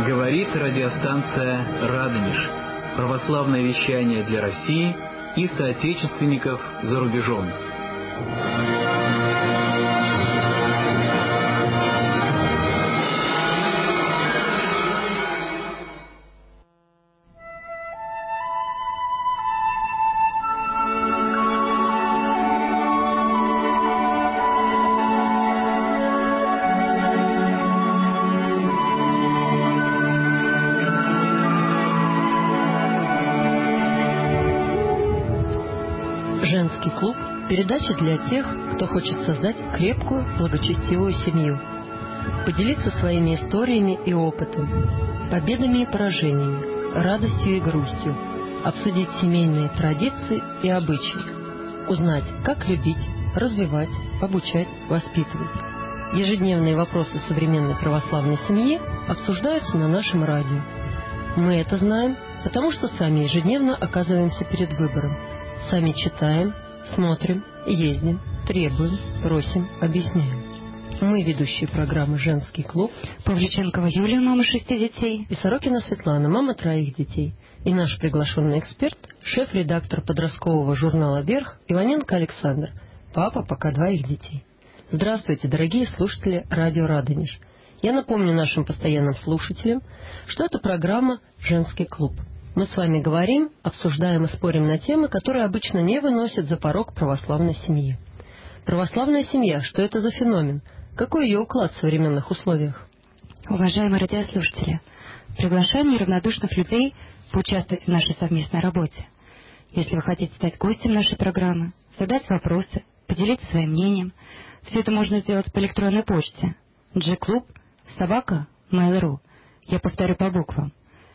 Говорит радиостанция «Радонеж». Православное вещание для России и соотечественников за рубежом. Женский клуб – передача для тех, кто хочет создать крепкую, благочестивую семью, поделиться своими историями и опытом, победами и поражениями, радостью и грустью, обсудить семейные традиции и обычаи, узнать, как любить, развивать, обучать, воспитывать. Ежедневные вопросы современной православной семьи обсуждаются на нашем радио. Мы это знаем, потому что сами ежедневно оказываемся перед выбором. Сами читаем, смотрим, ездим, требуем, просим, объясняем. Мы ведущие программы «Женский клуб». Павличенкова Юлия, мама 6 детей. И Сорокина Светлана, мама 3 детей. И наш приглашенный эксперт, шеф-редактор подросткового журнала «Вверх» Иваненко Александр, папа пока 2 детей. Здравствуйте, дорогие слушатели радио «Радонеж». Я напомню нашим постоянным слушателям, что это программа «Женский клуб». Мы с вами говорим, обсуждаем и спорим на темы, которые обычно не выносят за порог православной семьи. Православная семья, что это за феномен? Какой ее уклад в современных условиях? Уважаемые радиослушатели, приглашаем неравнодушных людей поучаствовать в нашей совместной работе. Если вы хотите стать гостем нашей программы, задать вопросы, поделиться своим мнением, все это можно сделать по электронной почте gklub@mail.ru. Я повторю по буквам.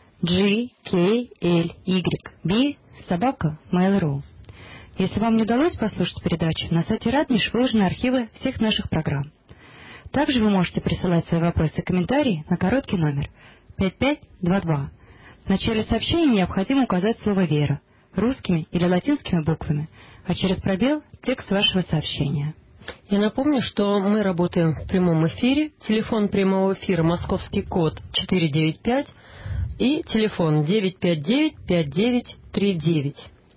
gklb@mail.ru. Если вам не удалось послушать передачу, на сайте Радонеж выложены архивы всех наших программ. Также вы можете присылать свои вопросы и комментарии на короткий номер 5522. В начале сообщения необходимо указать слово «Вера» русскими или латинскими буквами, а через пробел — текст вашего сообщения. Я напомню, что мы работаем в прямом эфире. Телефон прямого эфира — московский код 495 и телефон 959-5939.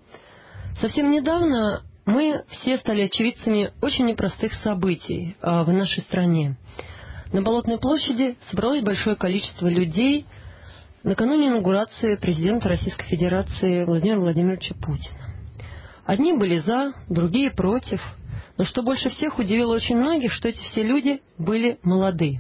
Совсем недавно мы все стали очевидцами очень непростых событий в нашей стране. На Болотной площади собралось большое количество людей накануне инаугурации президента Российской Федерации Владимира Владимировича Путина. Одни были за, другие против. Но что больше всех удивило очень многих, что эти все люди были молодые.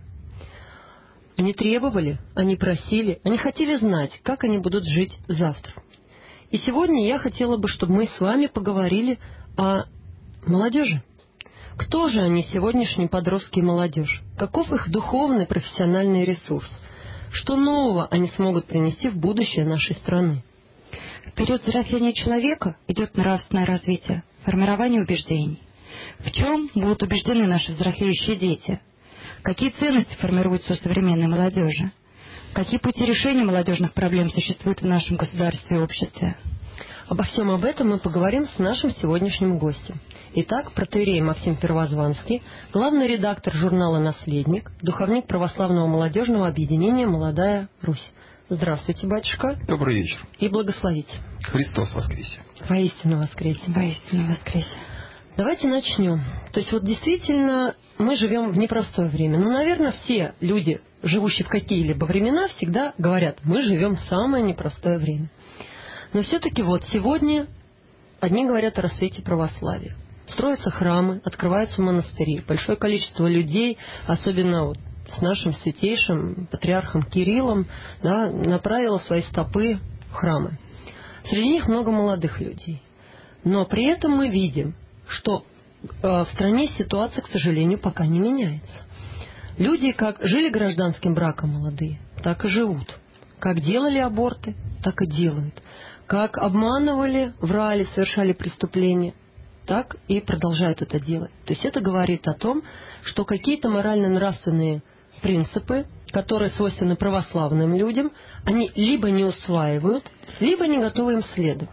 Они требовали, они просили, они хотели знать, как они будут жить завтра. И сегодня я хотела бы, чтобы мы с вами поговорили о молодежи. Кто же они, сегодняшние подростки и молодежь? Каков их духовный, профессиональный ресурс? Что нового они смогут принести в будущее нашей страны? В период взросления человека идет нравственное развитие, формирование убеждений. В чем будут убеждены наши взрослеющие дети? Какие ценности формируются у современной молодежи? Какие пути решения молодежных проблем существуют в нашем государстве и обществе? Обо всем об этом мы поговорим с нашим сегодняшним гостем. Итак, протоиерей Максим Первозванский, главный редактор журнала «Наследник», духовник православного молодежного объединения «Молодая Русь». Здравствуйте, батюшка. Добрый вечер. И благословите. Христос воскресе. Воистину воскресе. Воистину воскресе. Давайте начнем. То есть вот действительно мы живем в непростое время. Ну, наверное, все люди, живущие в какие-либо времена, всегда говорят, мы живем в самое непростое время. Но все-таки вот сегодня одни говорят о расцвете православия. Строятся храмы, открываются монастыри. Большое количество людей, особенно вот с нашим святейшим патриархом Кириллом, да, направило свои стопы в храмы. Среди них много молодых людей. Но при этом мы видим, что в стране ситуация, к сожалению, пока не меняется. Люди как жили гражданским браком молодые, так и живут. Как делали аборты, так и делают. Как обманывали, врали, совершали преступления, так и продолжают это делать. То есть это говорит о том, что какие-то морально-нравственные принципы, которые свойственны православным людям, они либо не усваивают, либо не готовы им следовать.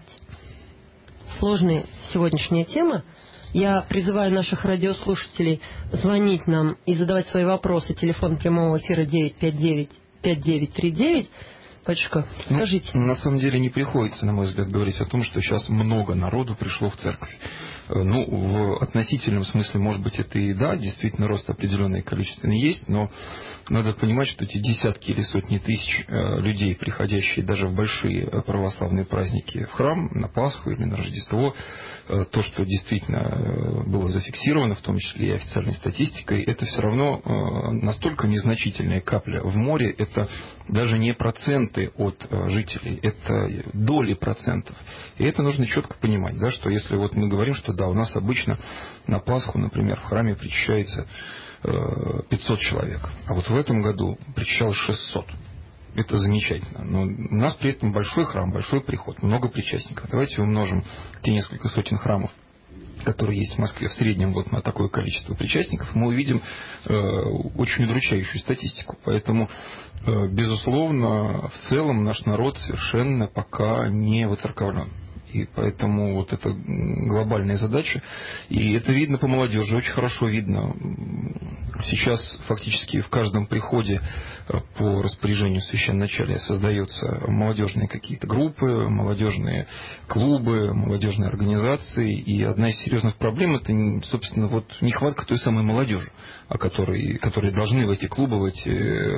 Сложная сегодняшняя тема. Я призываю наших радиослушателей звонить нам и задавать свои вопросы. Телефон прямого эфира 5939. Батюшка, скажите. На самом деле не приходится, на мой взгляд, говорить о том, что сейчас много народу пришло в церковь. В относительном смысле, может быть, это и да, действительно, рост определенный количественный есть, но надо понимать, что эти десятки или сотни тысяч людей, приходящие даже в большие православные праздники в храм, на Пасху или на Рождество, то, что действительно было зафиксировано, в том числе и официальной статистикой, это все равно настолько незначительная капля в море, это даже не проценты от жителей, это доли процентов. И это нужно четко понимать, да, что если вот мы говорим, что да, у нас обычно на Пасху, например, в храме причащается 500 человек, а вот в этом году причащалось 600. Это замечательно. Но у нас при этом большой храм, большой приход, много причастников. Давайте умножим те несколько сотен храмов, которые есть в Москве, в среднем вот на такое количество причастников, мы увидим очень удручающую статистику. Поэтому, безусловно, в целом наш народ совершенно пока не воцерковлен. И поэтому вот это глобальная задача. И это видно по молодежи, очень хорошо видно. Сейчас фактически в каждом приходе по распоряжению священноначалия создаются молодежные какие-то группы, молодежные клубы, молодежные организации. И одна из серьезных проблем — это, собственно, вот нехватка той самой молодежи, которые должны в эти клубы, в эти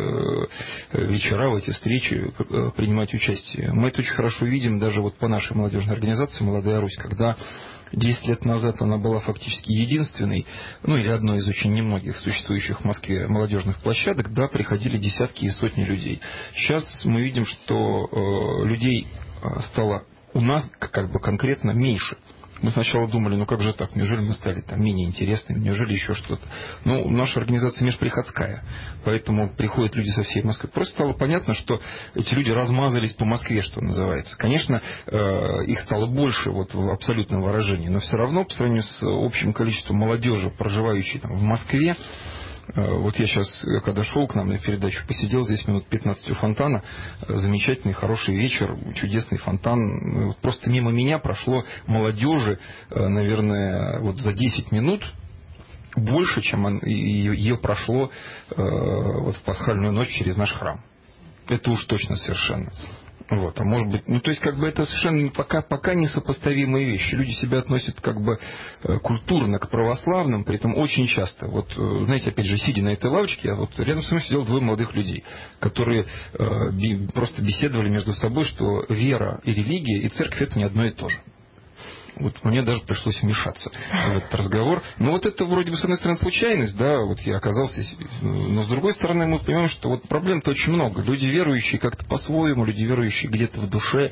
вечера, в эти встречи принимать участие. Мы это очень хорошо видим даже вот по нашей молодежной организации «Молодая Русь», когда 10 лет назад она была фактически единственной, или одной из очень немногих существующих в Москве молодежных площадок, да, приходили десятки и сотни людей. Сейчас мы видим, что людей стало у нас как бы конкретно меньше. Мы сначала думали, как же так, неужели мы стали там менее интересными, неужели еще что-то. Наша организация межприходская, поэтому приходят люди со всей Москвы. Просто стало понятно, что эти люди размазались по Москве, что называется. Конечно, их стало больше вот в абсолютном выражении, но все равно по сравнению с общим количеством молодежи, проживающей там в Москве, вот я сейчас, когда шел к нам на передачу, посидел здесь минут 15 у фонтана. Замечательный, хороший вечер, чудесный фонтан. Вот просто мимо меня прошло молодежи, наверное, вот за 10 минут больше, чем ее прошло вот в пасхальную ночь через наш храм. Это уж точно совершенно. Вот, а может быть, то есть как бы это совершенно пока несопоставимые вещи. Люди себя относят как бы культурно к православным, при этом очень часто. Вот, знаете, опять же, сидя на этой лавочке, вот рядом со мной сидел двое молодых людей, которые просто беседовали между собой, что вера и религия, и церковь — это не одно и то же. Вот мне даже пришлось вмешаться в этот разговор. Вот это вроде бы, с одной стороны, случайность, да, вот я оказался здесь, но с другой стороны мы понимаем, что вот проблем-то очень много. Люди верующие как-то по-своему, люди верующие где-то в душе,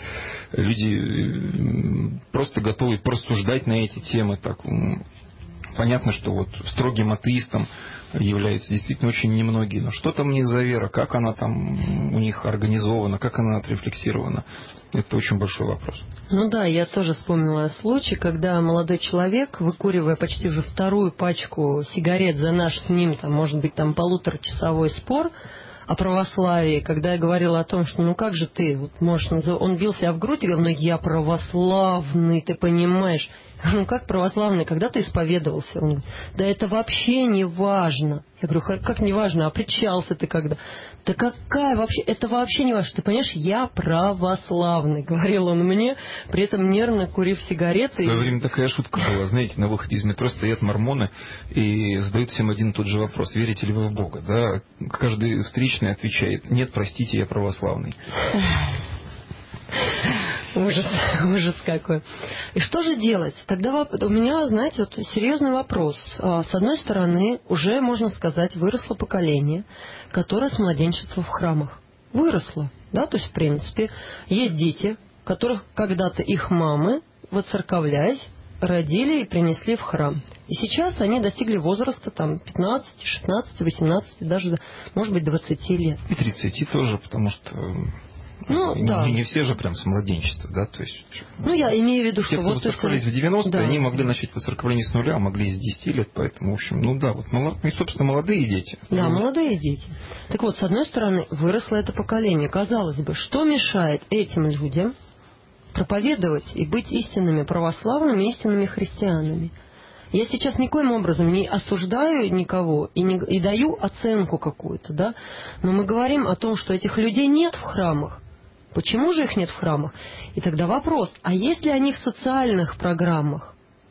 люди просто готовы порассуждать на эти темы. Так, понятно, что вот строгим атеистом являются действительно очень немногие. Но что там у них за вера, как она там у них организована, как она отрефлексирована, это очень большой вопрос. Да, я тоже вспомнила случай, когда молодой человек, выкуривая почти уже вторую пачку сигарет за наш с ним, может быть, полуторачасовой спор о православии, когда я говорила о том, что как же ты вот можешь называть... Он бил себя в грудь и говорил, я православный, ты понимаешь. Я говорю, как православный, когда ты исповедовался? Он говорит, да это вообще не важно. Я говорю, как не важно, а причащался ты когда? Да какая вообще, это вообще не важно. Ты понимаешь, я православный, говорил он мне, при этом нервно курив сигареты. В свое время такая шутка была, знаете, на выходе из метро стоят мормоны и задают всем один и тот же вопрос, верите ли вы в Бога? Да? Каждый встречный отвечает, нет, простите, я православный. Ужас какой. И что же делать? Тогда у меня, знаете, серьезный вопрос. С одной стороны, уже, можно сказать, выросло поколение, которое с младенчества в храмах. Выросло, да, то есть, в принципе, есть дети, которых когда-то их мамы, воцерковляясь, родили и принесли в храм. И сейчас они достигли возраста 15, 16, 18, даже, может быть, 20 лет. И 30 тоже, потому что... да. Не все же прям с младенчества, да, то есть... я имею в виду, те, что... кто воцерковались в 90-е, да, они могли начать воцерковление с нуля, а могли с 10 лет, поэтому, в общем, и, собственно, молодые дети. Да, молодые дети. Так вот, с одной стороны, выросло это поколение. Казалось бы, что мешает этим людям проповедовать и быть истинными православными, истинными христианами? Я сейчас никоим образом не осуждаю никого и даю оценку какую-то, да, но мы говорим о том, что этих людей нет в храмах. Почему же их нет в храмах? И тогда вопрос, а есть ли они в социальных программах?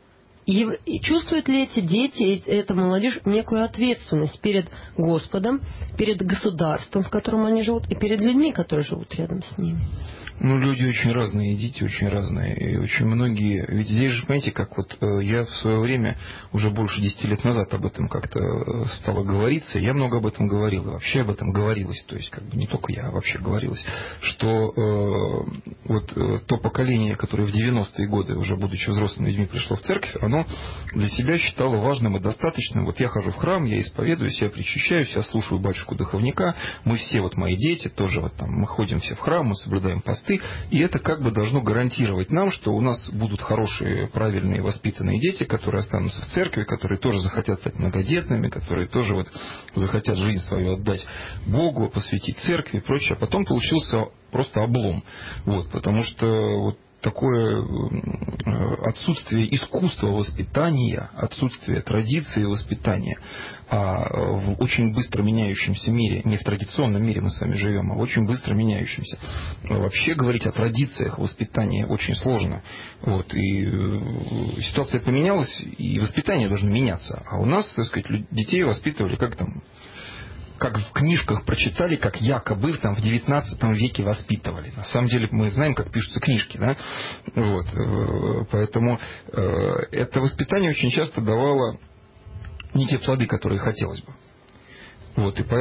И чувствуют ли эти дети, эта молодежь некую ответственность перед Господом, перед государством, в котором они живут, и перед людьми, которые живут рядом с ними? Ну, люди очень разные, дети очень разные. И очень многие... Ведь здесь же, понимаете, как вот я в свое время, уже больше 10 лет назад об этом как-то стало говориться. Я много об этом говорил. И вообще об этом говорилось. То есть, как бы не только я, а вообще говорилось. Что вот то поколение, которое в 90-е годы, уже будучи взрослыми людьми, пришло в церковь, оно для себя считало важным и достаточным. Вот я хожу в храм, я исповедуюсь, я причащаюсь, я слушаю батюшку-духовника. Мы все, вот мои дети, тоже вот там, мы ходим все в храм, мы соблюдаем посты. И это как бы должно гарантировать нам, что у нас будут хорошие, правильные, воспитанные дети, которые останутся в церкви, которые тоже захотят стать многодетными, которые тоже вот захотят жизнь свою отдать Богу, посвятить церкви и прочее. А потом получился просто облом. Вот, потому что вот такое отсутствие искусства воспитания, отсутствие традиции воспитания, а в очень быстро меняющемся мире, не в традиционном мире мы с вами живем, а в очень быстро меняющемся. Вообще говорить о традициях воспитания очень сложно. Вот, и ситуация поменялась, и воспитание должно меняться. А у нас, так сказать, детей воспитывали как в книжках прочитали, как якобы там в 19 веке воспитывали. На самом деле мы знаем, как пишутся книжки. Да? Вот. Поэтому это воспитание очень часто давало не те плоды, которые хотелось бы. Вот. И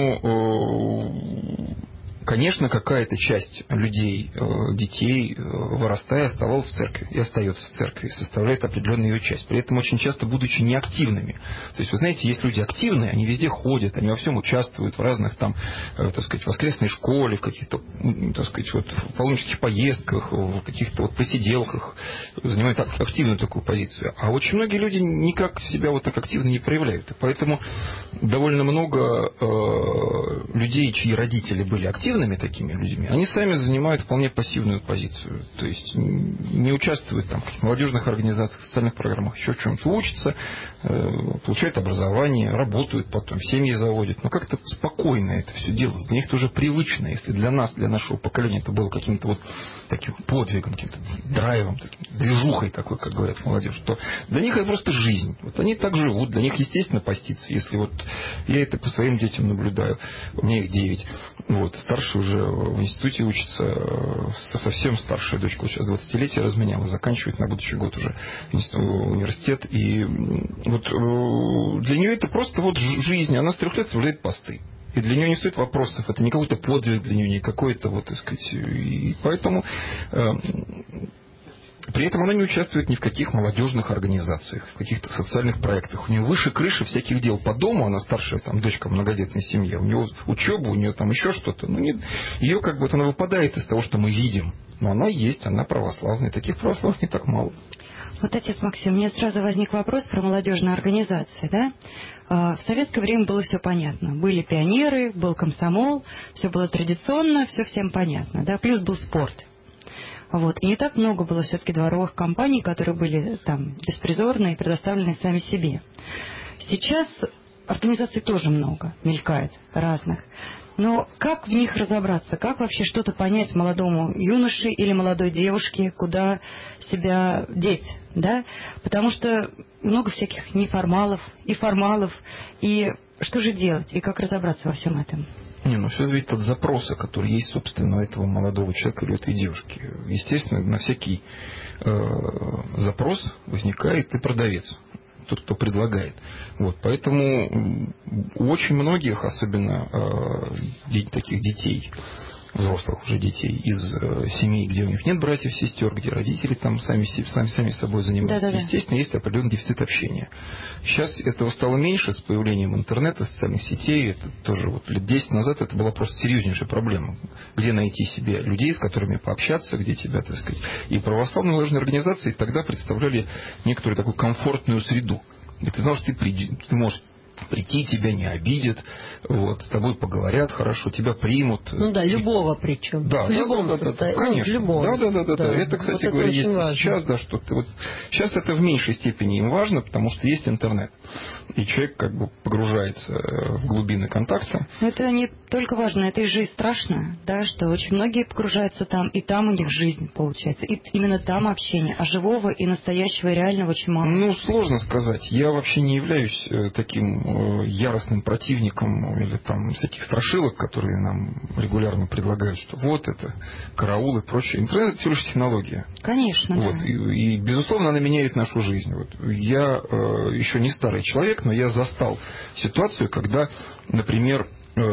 поэтому, конечно, какая-то часть людей, детей, вырастая, оставалась в церкви и остается в церкви, составляет определенную ее часть. При этом очень часто будучи неактивными. То есть, вы знаете, есть люди активные, они везде ходят, они во всем участвуют, в разных там, так сказать, воскресной школе, в каких-то, так сказать, вот, в паломнических поездках, в каких-то вот посиделках, занимают активную такую позицию. А очень многие люди никак себя вот так активно не проявляют. И поэтому довольно много людей, чьи родители были активными такими людьми, они сами занимают вполне пассивную позицию. То есть не участвуют там, в каких-то молодежных организациях, в социальных программах, еще в чем-то учатся, получают образование, работают потом, семьи заводят. Но как-то спокойно это все делают. Для них это уже привычно. Если для нас, для нашего поколения это было каким-то вот таким подвигом, каким-то драйвом, таким, движухой такой, как говорят молодежь, то для них это просто жизнь. Вот они так живут. Для них естественно поститься. Если вот я это по своим детям наблюдаю, у меня их 9. Вот, старший уже в институте учится, совсем старшая дочка, вот сейчас 20-летие разменяла, заканчивает на будущий год уже университет. И вот для нее это просто вот жизнь. Она с 3 лет соблюдает посты. И для нее не стоит вопросов. Это не какой-то подвиг для нее, не какой-то вот, так сказать. И поэтому при этом она не участвует ни в каких молодежных организациях, в каких-то социальных проектах. У нее выше крыши всяких дел по дому, она старшая там, дочка в многодетной семье, у нее учеба, у нее там еще что-то. Ну, нет, ее как бы вот она выпадает из того, что мы видим. Но она есть, она православная. Таких православных не так мало. Вот, отец Максим, мне сразу возник вопрос про молодежные организации, да? В советское время было все понятно. Были пионеры, был комсомол, все было традиционно, все всем понятно, да? Плюс был спорт. Вот. И не так много было все-таки дворовых компаний, которые были там беспризорные и предоставлены сами себе. Сейчас организаций тоже много, мелькает разных. Но как в них разобраться? Как вообще что-то понять молодому юноше или молодой девушке, куда себя деть? Да? Потому что много всяких неформалов и формалов. И что же делать? И как разобраться во всем этом? Ну, все зависит от запроса, который есть, собственно, у этого молодого человека или у этой девушки. Естественно, на всякий запрос возникает и продавец, тот, кто предлагает. Вот, поэтому у очень многих, особенно таких детей, взрослых уже детей из семей, где у них нет братьев, сестер, где родители там сами собой занимаются. Да-да-да. Естественно, есть определенный дефицит общения. Сейчас этого стало меньше с появлением интернета, социальных сетей. Это тоже вот лет 10 назад это была просто серьезнейшая проблема. Где найти себе людей, с которыми пообщаться, где тебя, так сказать. И православные молодежные организации тогда представляли некоторую такую комфортную среду. И ты знал, что ты можешь прийти, тебя не обидят, вот, с тобой поговорят хорошо, тебя примут. Ну да, любого причем. Да, в любом состоянии. Конечно. Любом. Да. Это, кстати вот говоря, это есть важно. сейчас, да, что ты вот сейчас это в меньшей степени им важно, потому что есть интернет. И человек как бы погружается в глубины контакта. Но это не только важно, это и жизнь страшная, да, что очень многие погружаются там, и там у них жизнь получается. И именно там общение, а живого и настоящего и реального очень мало. Ну, сложно сказать. Я вообще не являюсь таким яростным противником или там всяких страшилок, которые нам регулярно предлагают, что вот это, караул и прочее. Интернет – это всего лишь технология. Конечно, вот. да. И, безусловно, она меняет нашу жизнь. Вот. Я еще не старый человек, но я застал ситуацию, когда, например,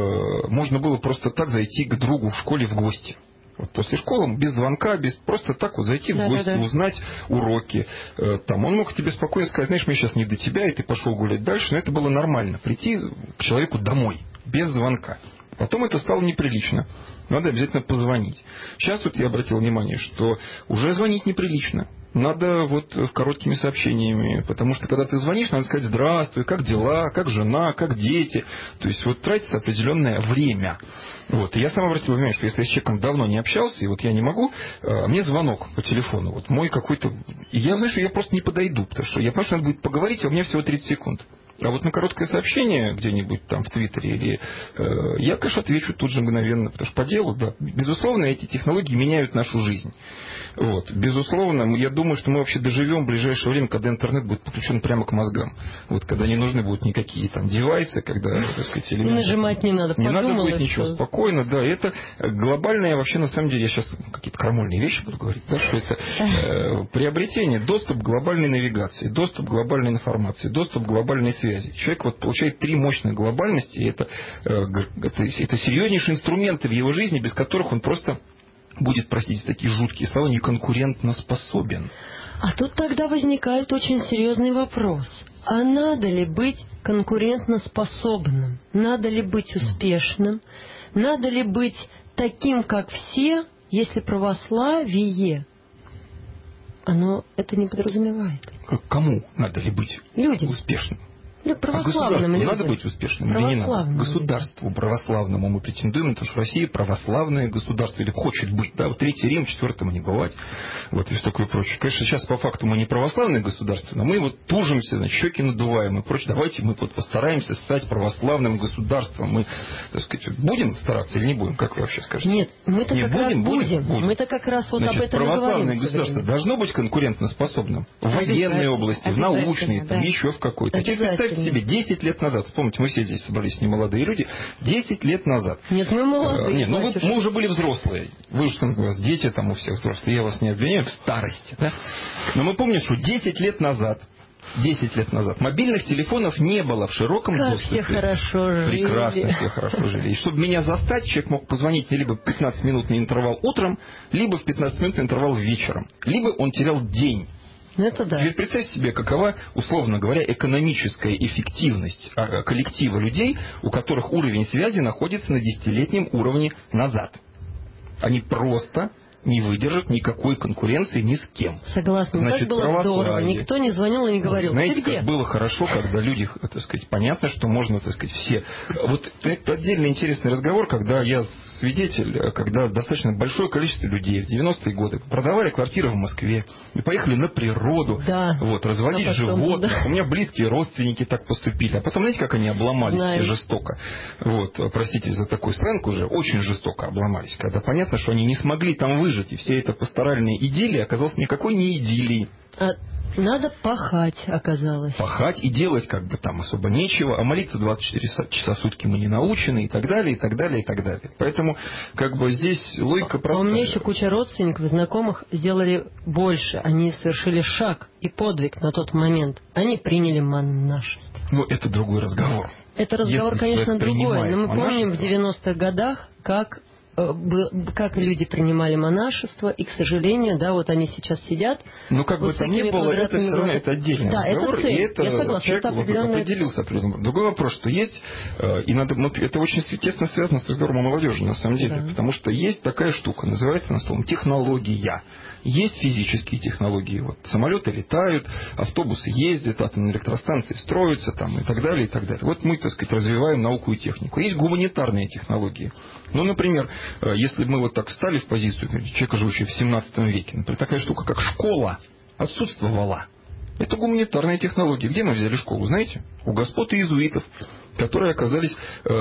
можно было просто так зайти к другу в школе в гости. Вот после школы, без звонка, без просто так вот зайти в гости, узнать уроки. Там, он мог тебе спокойно сказать, знаешь, мне сейчас не до тебя, и ты пошел гулять дальше. Но это было нормально, прийти к человеку домой, без звонка. Потом это стало неприлично. Надо обязательно позвонить. Сейчас вот я обратил внимание, что уже звонить неприлично. Надо вот короткими сообщениями. Потому что когда ты звонишь, надо сказать здравствуй, как дела, как жена, как дети. То есть вот тратится определенное время. Вот. И я сам обратил внимание, что если я с человеком давно не общался, и вот я не могу, мне звонок по телефону, вот мой какой-то... И я знаю, что я просто не подойду, потому что я понимаю, что надо будет поговорить, а у меня всего 30 секунд. А вот на короткое сообщение где-нибудь там в Твиттере или я, конечно, отвечу тут же мгновенно, потому что по делу, да. Безусловно, эти технологии меняют нашу жизнь. Вот. Безусловно, я думаю, что мы вообще доживем в ближайшее время, когда интернет будет подключен прямо к мозгам. Вот, когда не нужны будут никакие там девайсы, когда, так сказать, элементы... И нажимать не надо. Не надо будет ничего, спокойно, да. Это глобальное, вообще, на самом деле, я сейчас какие-то крамольные вещи буду говорить, да, что это приобретение, доступ к глобальной навигации, доступ к глобальной информации, доступ к глобальной связи. Человек вот получает 3 мощных глобальности, и это серьезнейшие инструменты в его жизни, без которых он просто будет, простите, такие жуткие слова, неконкурентно способен. А тут тогда возникает очень серьезный вопрос. А надо ли быть конкурентоспособным? Надо ли быть успешным? Надо ли быть таким, как все, если православие, оно это не подразумевает? Кому надо ли быть успешным? Православным людям. Надо быть успешным или не надо? Государству православному мы претендуем, потому что Россия православное государство, или хочет быть. Да? Вот Третий Рим, Четвертому не бывать. Вот и все такое прочее. Конечно, сейчас по факту мы не православное государство, но мы вот тужимся, значит, щеки надуваем и прочее. Давайте мы вот постараемся стать православным государством. Мы, так сказать, будем стараться или не будем? Как вы вообще скажете? Нет, мы-то как раз будем. Мы-то как раз вот об этом и говорим. Православное государство должно быть конкурентоспособным в военной области, в научной, там, еще в какой-то. Теперь представьте себе, 10 лет назад, вспомните, мы все здесь собрались, немолодые люди, 10 лет назад. Нет, мы молодые. Нет, ну мы уже были взрослые. Вы уж там, у вас дети там у всех взрослые, я вас не обвиняю в старости. Да? Но мы помним, что 10 лет назад мобильных телефонов не было в широком доступе. Все хорошо жили. Прекрасно все хорошо жили. И чтобы меня застать, человек мог позвонить мне либо в 15-минутный интервал утром, либо в 15-минутный интервал вечером. Либо он терял день. Это да. Теперь представьте себе, какова, условно говоря, экономическая эффективность коллектива людей, у которых уровень связи находится на 10-летнем уровне назад. Они просто не выдержат никакой конкуренции ни с кем. Согласна. Значит, так было здорово. Никто не звонил и не говорил. Знаете, как было хорошо, когда люди, так сказать, понятно, что можно, так сказать, все. Вот это отдельно интересный разговор, когда я свидетель, когда достаточно большое количество людей в 90-е годы продавали квартиры в Москве и поехали на природу, вот, разводить животных. Да. У меня близкие родственники так поступили. А потом, знаете, как они обломались все жестоко? Вот, простите за такой сленг уже, очень жестоко обломались, когда понятно, что они не смогли там выжить. И вся эта пасторальная идиллия оказалась никакой не идиллией. Надо пахать, оказалось. Пахать и делать как бы там особо нечего, а молиться 24 часа в сутки мы не научены, и так далее, и так далее, и так далее. Поэтому как бы здесь логика простая. У меня еще куча родственников, знакомых сделали больше. Они совершили шаг и подвиг на тот момент. Они приняли монашество. Ну, это другой разговор. Это разговор, конечно, другой. Но мы помним в 90-х годах, как как люди принимали монашество, и, к сожалению, да, вот они сейчас сидят. Ну, как бы там ни было, это все равно это отдельный разговор, это цель. И это я согласна, человек это определился определенным. Другой вопрос, что есть, и надо, это очень тесно связано с разговором о молодежи, на самом деле, потому что есть такая штука, называется на словом технология. Есть физические технологии. Вот, самолеты летают, автобусы ездят, атомные электростанции строятся там, и так далее, и так далее. Вот мы, так сказать, развиваем науку и технику. Есть гуманитарные технологии. Ну, например, если мы вот так встали в позицию человека, живущего в 17 веке, например, такая штука, как школа, отсутствовала. Это гуманитарные технологии. Где мы взяли школу, знаете? У господ иезуитов, которые оказались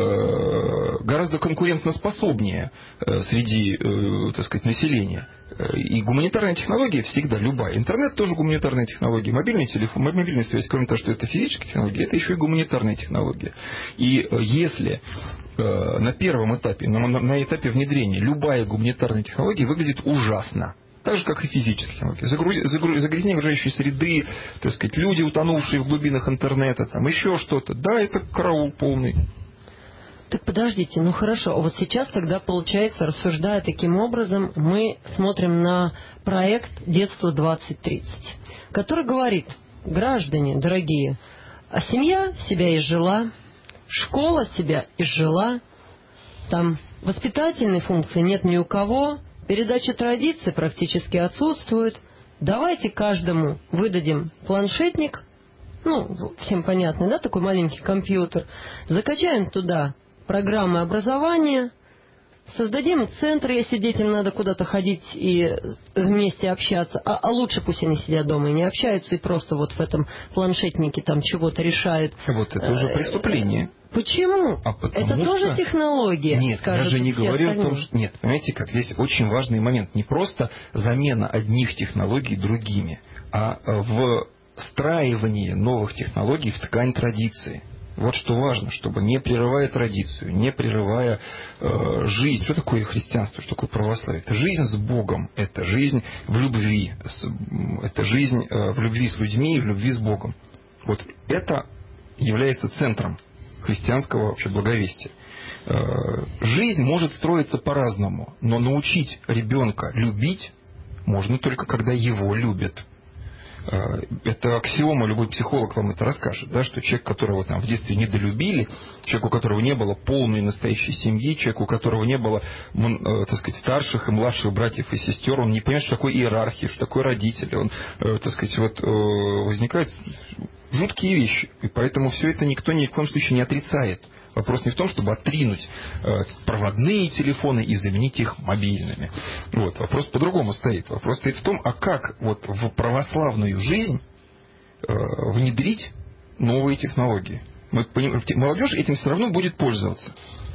гораздо конкурентоспособнее среди, так сказать, населения. И гуманитарная технология всегда любая. Интернет тоже гуманитарная технология. Мобильный телефон, мобильная связь, кроме того, что это физическая технология, это еще и гуманитарная технология. И если на первом этапе, на этапе внедрения любая гуманитарная технология выглядит ужасно, так же, как и физические технологии. Загрязнение окружающей среды, так сказать, люди, утонувшие в глубинах интернета, там еще что-то. Да, это караул полный. Так подождите, ну хорошо, вот сейчас тогда, получается, рассуждая таким образом, мы смотрим на проект «Детство 2030», который говорит: граждане дорогие, а семья себя изжила, школа себя изжила, там воспитательной функции нет ни у кого, передача традиций практически отсутствует. Давайте каждому выдадим планшетник, ну, всем понятный, да, такой маленький компьютер, закачаем туда программы образования, создадим центры, если детям надо куда-то ходить и вместе общаться, а лучше пусть они сидят дома и не общаются, и просто вот в этом планшетнике там чего-то решают. Вот это уже преступление. Почему? Это тоже технология. Нет, я же не говорю о том, что... Нет, понимаете, как здесь очень важный момент. Не просто замена одних технологий другими, а встраивание новых технологий в ткань традиции. Вот что важно, чтобы не прерывая традицию, не прерывая жизнь. Что такое христианство, что такое православие? Это жизнь с Богом, это жизнь в любви, это жизнь в любви с людьми и в любви с Богом. Вот это является центром христианского вообще благовестия. Жизнь может строиться по-разному, но научить ребенка любить можно только когда его любят. Это аксиома, любой психолог вам это расскажет, да, что человек, которого там в детстве недолюбили, человек, у которого не было полной настоящей семьи, человек, у которого не было, так сказать, старших и младших братьев и сестер, он не понимает, что такое иерархия, что такое родители, он, так сказать, вот возникают жуткие вещи, и поэтому все это никто ни в коем случае не отрицает. Вопрос не в том, чтобы отринуть проводные телефоны и заменить их мобильными. Вот. Вопрос по-другому стоит. Вопрос стоит в том, а как вот в православную жизнь внедрить новые технологии. Мы понимаем, молодежь этим все равно будет пользоваться.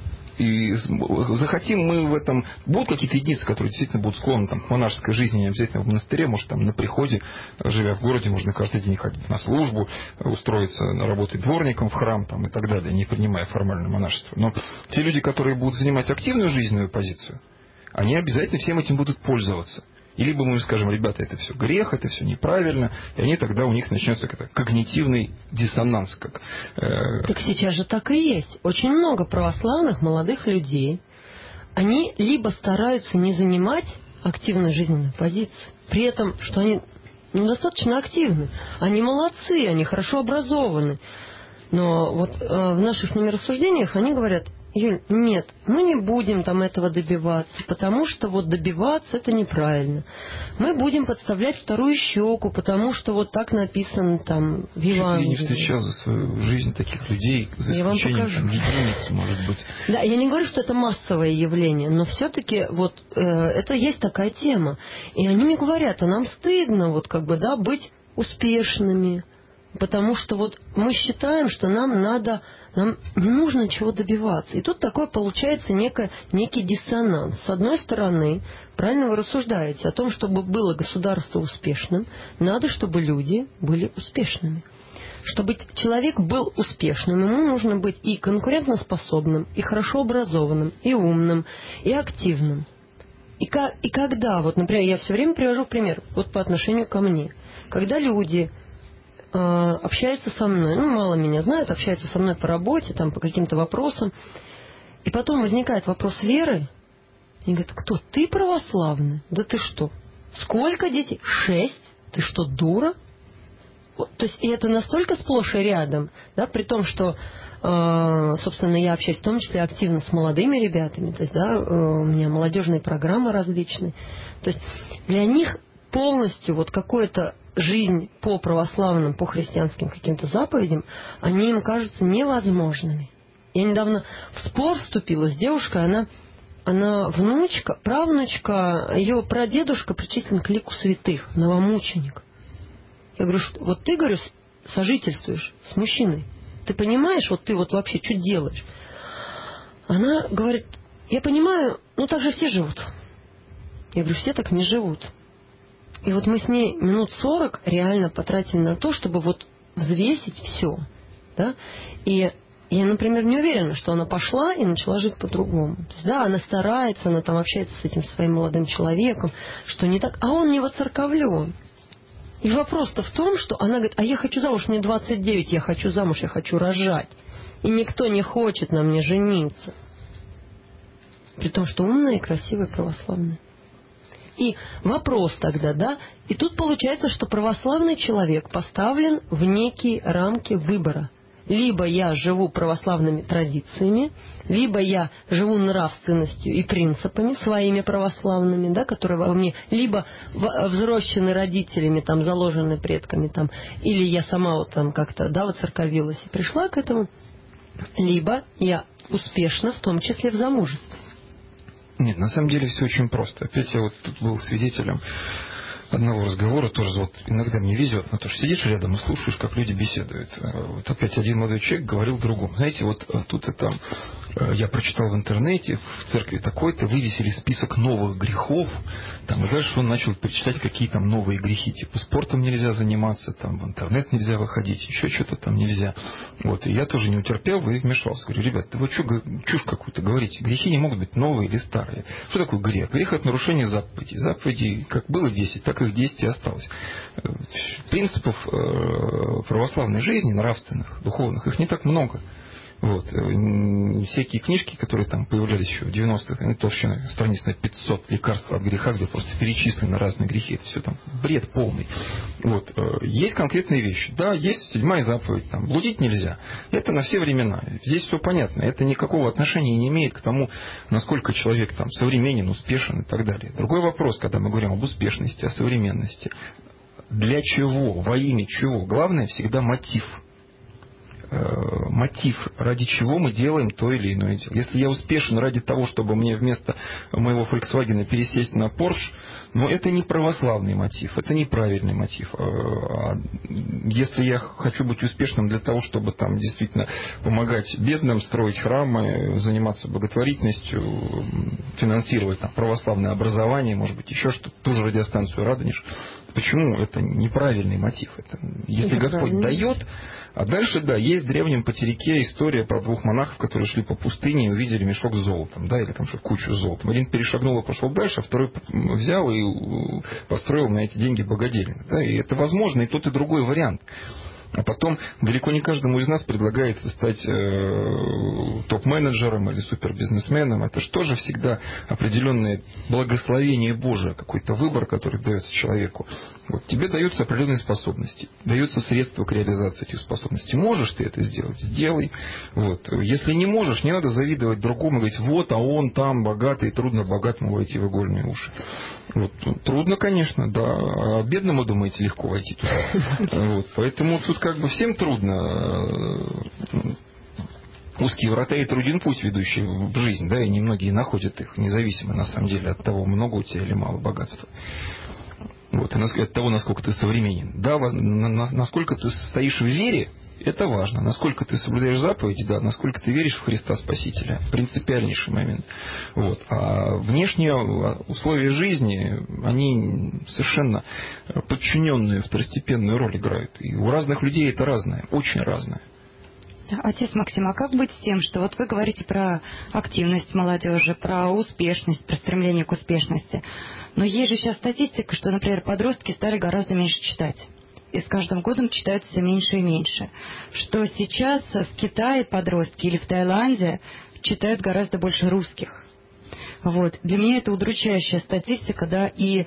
И захотим мы в этом... Будут какие-то единицы, которые действительно будут склонны там, к монашеской жизни, не обязательно в монастыре, может, там на приходе, живя в городе, можно каждый день ходить на службу, устроиться на работу дворником в храм там, и так далее, не принимая формальное монашество. Но те люди, которые будут занимать активную жизненную позицию, они обязательно всем этим будут пользоваться. И либо мы скажем: ребята, это все грех, это все неправильно, и они тогда, у них начнется когнитивный диссонанс. Так сейчас же так и есть. Очень много православных молодых людей, они либо стараются не занимать активную жизненную позицию, при этом, что они достаточно активны, они молодцы, они хорошо образованы, но вот в наших с ними рассуждениях они говорят: Юль, нет, мы не будем там этого добиваться, потому что вот добиваться это неправильно. Мы будем подставлять вторую щеку, потому что вот так написано там в Евангелии. Я не встречал за свою жизнь таких людей, за исключением единиц, может быть. Да, я не говорю, что это массовое явление, но все-таки вот это есть такая тема. И они мне говорят: а нам стыдно вот как бы, да, быть успешными. Потому что вот мы считаем, что нам не нужно чего добиваться. И тут такой получается некий диссонанс. С одной стороны, правильно вы рассуждаете о том, чтобы было государство успешным, надо, чтобы люди были успешными. Чтобы человек был успешным, ему нужно быть и конкурентоспособным, и хорошо образованным, и умным, и активным. И когда, вот, например, я все время привожу пример, вот по отношению ко мне, когда люди общаются со мной, мало меня знают, общаются со мной по работе, там, по каким-то вопросам, и потом возникает вопрос веры, Они говорят: кто? Ты православный? Да ты что? Сколько детей? 6? Ты что, дура? Вот, то есть, и это настолько сплошь и рядом, да, при том, что, собственно, я общаюсь в том числе активно с молодыми ребятами, то есть, да, у меня молодежные программы различные. То есть для них полностью вот какая-то жизнь по православным, по христианским каким-то заповедям, они им кажутся невозможными. Я недавно в спор вступила с девушкой, она внучка, правнучка, ее прадедушка причислен к лику святых, новомученик. Я говорю, что вот ты, говорю, сожительствуешь с мужчиной. Ты понимаешь, вот ты вот вообще что делаешь? Она говорит: я понимаю, но так же все живут. Я говорю: все так не живут. И вот мы с ней минут 40 реально потратили на то, чтобы вот взвесить все. Да? И я, например, не уверена, что она пошла и начала жить по-другому. То есть, да, она старается, она там общается с этим своим молодым человеком, что не так, а он не воцерковлен. И вопрос-то в том, что она говорит: а я хочу замуж, мне 29, я хочу замуж, я хочу рожать. И никто не хочет на мне жениться. При том, что умная и красивая православная. И вопрос тогда, да, и тут получается, что православный человек поставлен в некие рамки выбора. Либо я живу православными традициями, либо я живу нравственностью и принципами своими православными, да, которые во мне либо взрослены родителями, там, заложены предками, там, или я сама вот там как-то, да, воцерковилась и пришла к этому, либо я успешна, в том числе в замужестве. Нет, на самом деле все очень просто. Опять я вот тут был свидетелем одного разговора, тоже вот иногда мне везет на то, что сидишь рядом и слушаешь, как люди беседуют. Вот опять один молодой человек говорил другому. Знаете, вот тут и там я прочитал в интернете, в церкви такой-то вывесили список новых грехов, там, и дальше он начал перечислять, какие там новые грехи, типа спортом нельзя заниматься, там, в интернет нельзя выходить, еще что-то там нельзя. Вот, и я тоже не утерпел и вмешался. Говорю: ребят, да вы что, чушь какую-то говорите? Грехи не могут быть новые или старые. Что такое грех? Грех — это нарушение заповедей. Заповедей как было 10, так их 10 и осталось. Принципов православной жизни, нравственных, духовных, их не так много. Вот. Всякие книжки, которые там появлялись еще в 90-х, они толщиной страниц на 500, лекарства от греха, где просто перечислены разные грехи. Это все там бред полный. Вот. Есть конкретные вещи. Да, есть 7-я заповедь. Там, блудить нельзя. Это на все времена. Здесь все понятно. Это никакого отношения не имеет к тому, насколько человек там современен, успешен и так далее. Другой вопрос, когда мы говорим об успешности, о современности. Для чего? Во имя чего? Главное всегда мотив. Мотив, ради чего мы делаем то или иное дело. Если я успешен ради того, чтобы мне вместо моего Volkswagen пересесть на Porsche, но это не православный мотив, это неправильный мотив. Если я хочу быть успешным для того, чтобы там действительно помогать бедным, строить храмы, заниматься благотворительностью, финансировать там православное образование, может быть, еще что-то, ту же радиостанцию «Радонеж», почему это неправильный мотив? Это, если это Господь дает, а дальше, да, есть в древнем потерике история про 2 монахов, которые шли по пустыне и увидели мешок с золотом, да, или там что, кучу с золотом. Один перешагнул и пошел дальше, а второй взял и построил на эти деньги богадельню. Да, и это возможно и тот, и другой вариант. А потом далеко не каждому из нас предлагается стать топ-менеджером или супербизнесменом. Это же тоже всегда определенное благословение Божие, какой-то выбор, который дается человеку. Вот, тебе даются определенные способности, даются средства к реализации этих способностей. Можешь ты это сделать? Сделай. Вот. Если не можешь, не надо завидовать другому, говорить: вот, а он там богатый, трудно богатому войти в игольные уши. Вот. Трудно, конечно, да. А бедному, думаете, легко войти туда. Вот. Поэтому тут как бы всем трудно. Узкие врата и труден путь, ведущий в жизнь, да, и немногие находят их, независимо, на самом деле, от того, много у тебя или мало богатства. Вот, и от того, насколько ты современен. Да, насколько ты стоишь в вере, это важно. Насколько ты соблюдаешь заповеди, да, насколько ты веришь в Христа Спасителя. Принципиальнейший момент. Вот. А внешние условия жизни, они совершенно подчиненную, второстепенную роль играют. И у разных людей это разное, очень разное. Отец Максим, а как быть с тем, что вот вы говорите про активность молодежи, про успешность, про стремление к успешности. Но есть же сейчас статистика, что, например, подростки стали гораздо меньше читать. И с каждым годом читают все меньше и меньше. Что сейчас в Китае подростки или в Таиланде читают гораздо больше русских. Вот. Для меня это удручающая статистика, да, и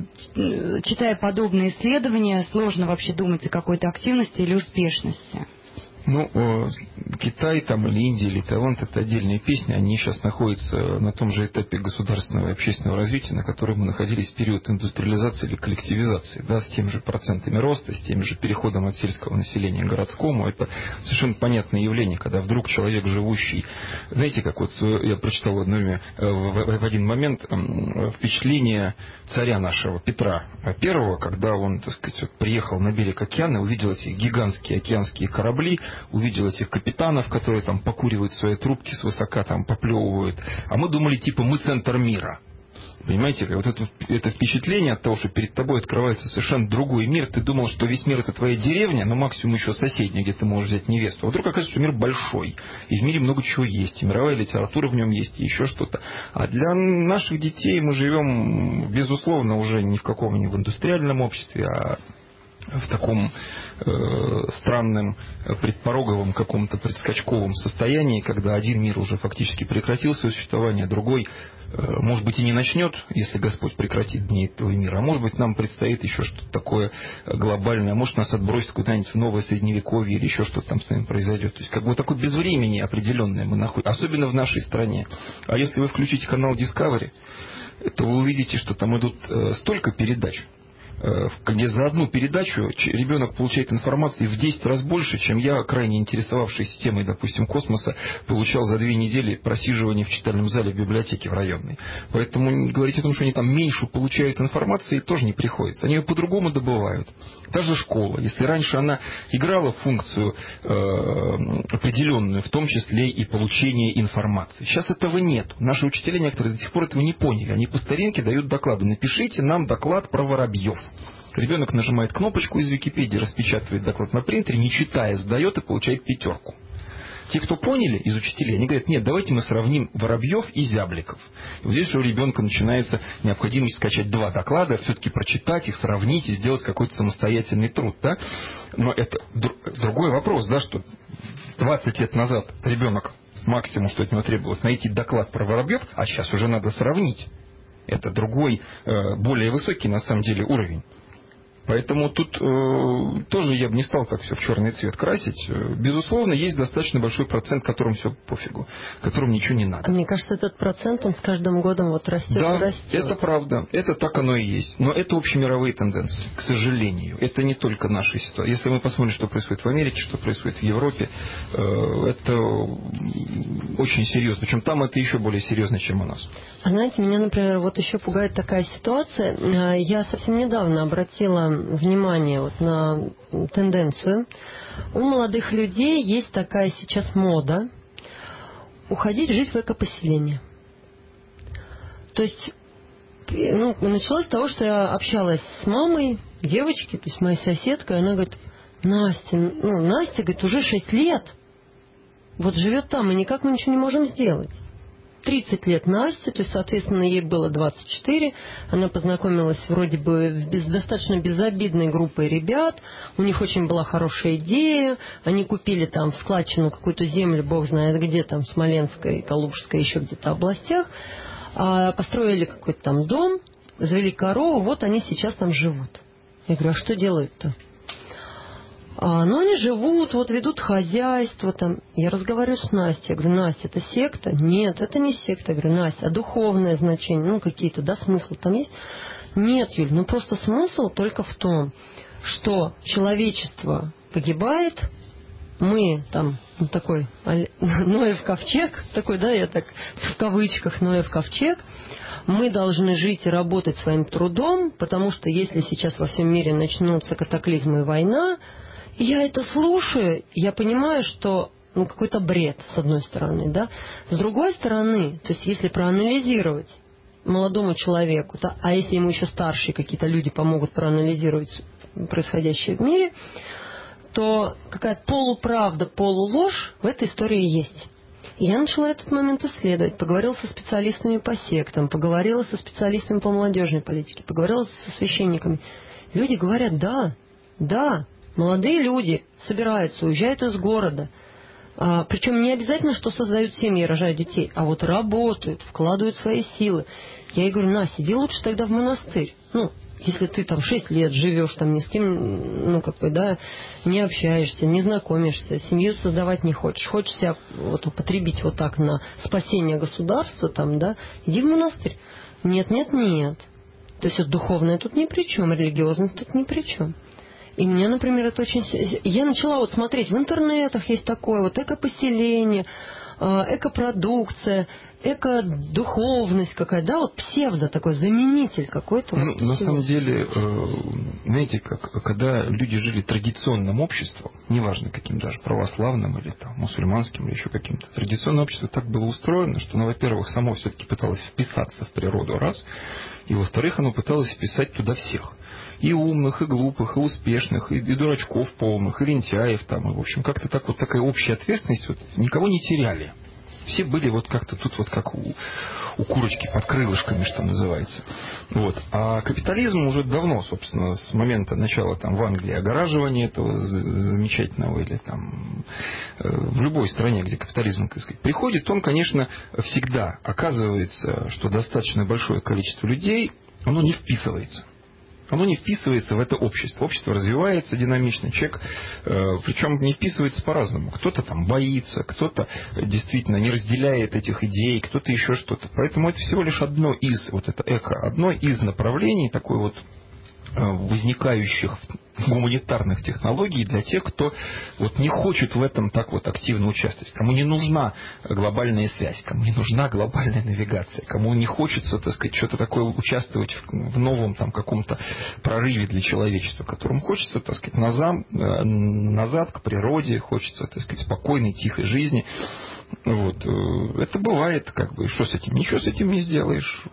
читая подобные исследования, сложно вообще думать о какой-то активности или успешности. Ну, Китай там, или Индия, или Таиланд — это отдельные песни. Они сейчас находятся на том же этапе государственного и общественного развития, на котором мы находились в период индустриализации или коллективизации, да, с теми же процентами роста, с тем же переходом от сельского населения к городскому. Это совершенно понятное явление, когда вдруг человек, живущий... Знаете, как вот я прочитал одно время, в один момент впечатление царя нашего, Петра I, когда он, так сказать, приехал на берег океана, увидел эти гигантские океанские корабли, увидел этих капитанов, которые там покуривают свои трубки свысока, там поплевывают. А мы думали, типа, мы центр мира. Понимаете, вот это впечатление от того, что перед тобой открывается совершенно другой мир. Ты думал, что весь мир — это твоя деревня, но максимум еще соседняя, где ты можешь взять невесту. А вдруг оказывается, что мир большой, и в мире много чего есть, и мировая литература в нем есть, и еще что-то. А для наших детей мы живем, безусловно, уже не в каком-нибудь индустриальном обществе, а в таком странном предпороговом каком-то предскачковом состоянии, когда один мир уже фактически прекратил свое существование, другой, может быть, и не начнет, если Господь прекратит дни этого мира, а может быть, нам предстоит еще что-то такое глобальное, а может, нас отбросит куда-нибудь в новое средневековье или еще что-то там с нами произойдет. То есть, как бы такое безвремение определенное мы находим, особенно в нашей стране. А если вы включите канал Discovery, то вы увидите, что там идут столько передач, где за одну передачу ребенок получает информации в 10 раз больше, чем я, крайне интересовавшийся темой, допустим, космоса, получал за 2 недели просиживания в читальном зале в библиотеке в районной. Поэтому говорить о том, что они там меньше получают информации, тоже не приходится. Они ее по-другому добывают. Та же школа. Если раньше она играла функцию определенную, в том числе и получение информации. Сейчас этого нет. Наши учителя некоторые до сих пор этого не поняли. Они по старинке дают доклады. Напишите нам доклад про воробьев. Ребенок нажимает кнопочку из Википедии, распечатывает доклад на принтере, не читая, сдает и получает 5. Те, кто поняли из учителей, они говорят: нет, давайте мы сравним воробьев и зябликов. И вот здесь же у ребенка начинается необходимость скачать 2 доклада, все-таки прочитать их, сравнить и сделать какой-то самостоятельный труд. Да? Но это другой вопрос, да, что 20 лет назад ребенок, максимум, что от него требовалось, найти доклад про воробьев, а сейчас уже надо сравнить. Это другой, более высокий, на самом деле, уровень. Поэтому тут тоже я бы не стал так все в черный цвет красить. Безусловно, есть достаточно большой процент, которому все пофигу, которому ничего не надо. А мне кажется, этот процент, он с каждым годом вот растет да, и растет. Это правда. Это так оно и есть. Но это общемировые тенденции, к сожалению. Это не только наша ситуация. Если мы посмотрим, что происходит в Америке, что происходит в Европе, это очень серьезно. Причем там это еще более серьезно, чем у нас. А знаете, меня, например, вот еще пугает такая ситуация. Я совсем недавно обратила внимание вот на тенденцию. У молодых людей есть такая сейчас мода уходить жить в экопоселение. То есть, началось с того, что я общалась с мамой девочки, то есть моей соседкой, она говорит: Настя, говорит, уже 6 лет вот живет там, и никак мы ничего не можем сделать. 30 лет Насте, то есть, соответственно, ей было 24. Она познакомилась вроде бы с достаточно безобидной группой ребят. У них очень была хорошая идея. Они купили там в складчину какую-то землю, бог знает где, там, в Смоленской, Калужской, еще где-то областях. Построили какой-то там дом, завели корову, вот они сейчас там живут. Я говорю: а что делают-то? Они живут, вот ведут хозяйство там. Я разговариваю с Настей. Я говорю: Настя, это секта? Нет, это не секта. Я говорю: Настя, а духовное значение? Какие-то, да, смыслы там есть? Нет, Юль, просто смысл только в том, что человечество погибает, мы там, такой Ноев ковчег, такой, да, я так в кавычках, Ноев ковчег, мы должны жить и работать своим трудом, потому что если сейчас во всем мире начнутся катаклизмы и война, я это слушаю, я понимаю, что какой-то бред, с одной стороны, да. С другой стороны, то есть если проанализировать молодому человеку, да, а если ему еще старшие какие-то люди помогут проанализировать происходящее в мире, то какая-то полуправда, полуложь в этой истории есть. И я начала этот момент исследовать, поговорила со специалистами по сектам, поговорила со специалистами по молодежной политике, поговорила со священниками. Люди говорят: да, молодые люди собираются, уезжают из города, Причем не обязательно, что создают семьи и рожают детей, а вот работают, вкладывают свои силы. Я ей говорю: на, сиди лучше тогда в монастырь. Ну, если ты там 6 лет живешь, там ни с кем, ну, как бы, да, не общаешься, не знакомишься, семью создавать не хочешь, хочешь себя вот употребить вот так на спасение государства, там, да, иди в монастырь. Нет. То есть вот духовное тут ни при чем, религиозность тут ни при чем. И мне, например, это очень... Я начала вот смотреть, в интернетах есть такое, вот экопоселение, экопродукция, экодуховность какая-то, да, вот псевдо такой, заменитель какой-то. Ну, на самом деле, знаете, когда люди жили традиционным обществом, неважно каким даже, православным или там мусульманским, или еще каким-то, традиционное общество так было устроено, что оно, во-первых, само все-таки пыталось вписаться в природу, раз, и, во-вторых, оно пыталось вписать туда всех. И умных, и глупых, и успешных, и дурачков полных, и лентяев там, и, в общем, как-то так вот такая общая ответственность, вот, никого не теряли. Все были вот как-то тут вот как у курочки под крылышками, что называется. Вот. А капитализм уже давно, собственно, с момента начала там в Англии огораживания этого замечательного, или там в любой стране, где капитализм, так сказать, приходит, он, конечно, всегда оказывается, что достаточно большое количество людей, оно не вписывается. Оно не вписывается в это общество. Общество развивается динамично. Человек, причем не вписывается по-разному. Кто-то там боится, кто-то действительно не разделяет этих идей, кто-то еще что-то. Поэтому это всего лишь одно из, вот это одно из направлений такой вот возникающих гуманитарных технологий для тех, кто вот не хочет в этом так вот активно участвовать, кому не нужна глобальная связь, кому не нужна глобальная навигация, кому не хочется, так сказать, что-то такое участвовать в новом там каком-то прорыве для человечества, которому хочется, так сказать, назад к природе, хочется, так сказать, спокойной, тихой жизни. Вот. Это бывает, как бы, что с этим? Ничего с этим не сделаешь.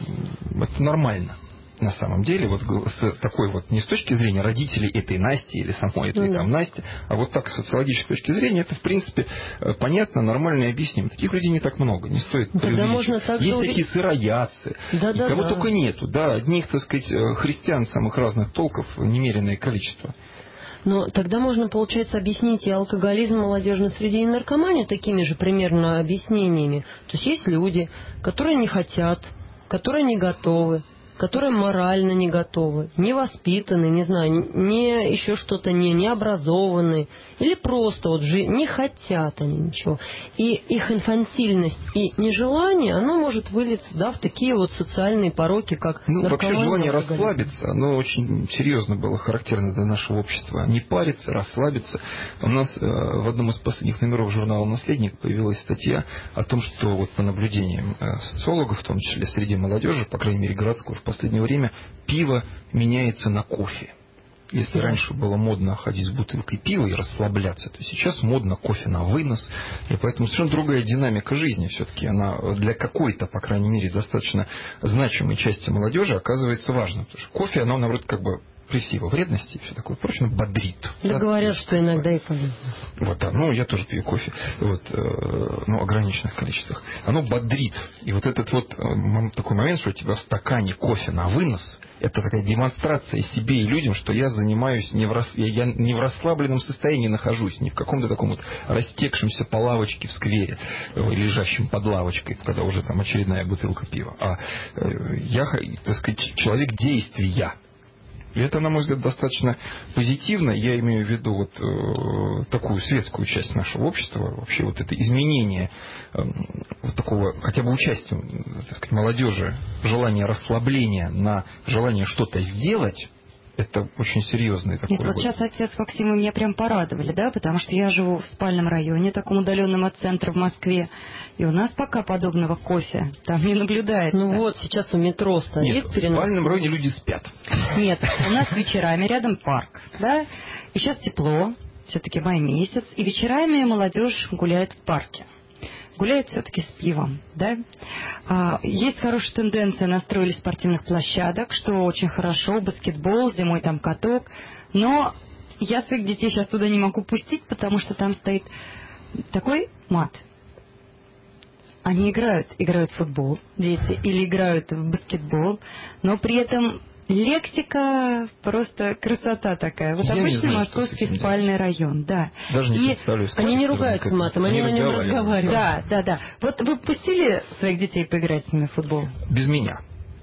Это нормально. На самом деле, вот с такой вот, не с точки зрения родителей этой Насти или самой этой там Насти, а вот так с социологической точки зрения, это в принципе понятно, нормально и объяснимо. Таких людей не так много, не стоит преувеличивать. Есть всякие сыроядцы, кого только нету. Да, одних, так сказать, христиан самых разных толков немереное количество. Но тогда можно, получается, объяснить и алкоголизм молодежной среде, и наркоманию такими же примерно объяснениями. То есть люди, которые не хотят, которые не готовы, которые морально не готовы, не воспитаны, не знаю, не еще что-то не образованы, или просто вот не хотят они ничего. И их инфантильность и нежелание, оно может вылиться, да, в такие вот социальные пороки, как наркомания. Вообще желание расслабиться, оно очень серьезно было характерно для нашего общества. Не париться, расслабиться. У нас в одном из последних номеров журнала «Наследник» появилась статья о том, что вот по наблюдениям социологов, в том числе среди молодежи, по крайней мере городской, в последнее время пиво меняется на кофе. Если раньше было модно ходить с бутылкой пива и расслабляться, то сейчас модно кофе на вынос. И поэтому совершенно другая динамика жизни. Все-таки она для какой-то, по крайней мере, достаточно значимой части молодежи оказывается важна. Потому что кофе, оно, наоборот, как бы при всей его вредности и все такое прочее, бодрит. Да, говорят, что иногда и полезно. Вот, да, ну, я тоже пью кофе, вот, ну, в ограниченных количествах. Оно бодрит. И вот этот вот такой момент, что у тебя в стакане кофе на вынос, это такая демонстрация себе и людям, что я занимаюсь, я не в расслабленном состоянии нахожусь, не в каком-то таком вот растекшемся по лавочке в сквере, лежащем под лавочкой, когда уже там очередная бутылка пива. А я, так сказать, человек действия. И это, на мой взгляд, достаточно позитивно. Я имею в виду вот такую светскую часть нашего общества. Вообще вот это изменение вот такого, хотя бы участия, так сказать, молодежи, желание расслабления на желание что-то сделать. Это очень серьезный такой. Нет, вот сейчас отец Максим меня прям порадовали, да, потому что я живу в спальном районе, таком удаленном от центра в Москве, и у нас пока подобного кофе там не наблюдается. Ну вот, сейчас у метро стоит. Нет, в спальном районе люди спят. Нет, у нас вечерами рядом парк, да, и сейчас тепло, все-таки май месяц, и вечерами молодежь гуляет в парке. Гуляют все-таки с пивом, да. Есть хорошая тенденция на строили спортивных площадок, что очень хорошо, баскетбол, зимой там каток, но я своих детей сейчас туда не могу пустить, потому что там стоит такой мат. Они играют в футбол, дети, или играют в баскетбол, но при этом Лексика просто красота такая. Вот Я обычный знаю, московский спальный район, да. Даже не И представляю. Они не ругаются матом, они на нем разговаривают. Да. Вот вы пустили своих детей поиграть с ними в футбол? Без меня.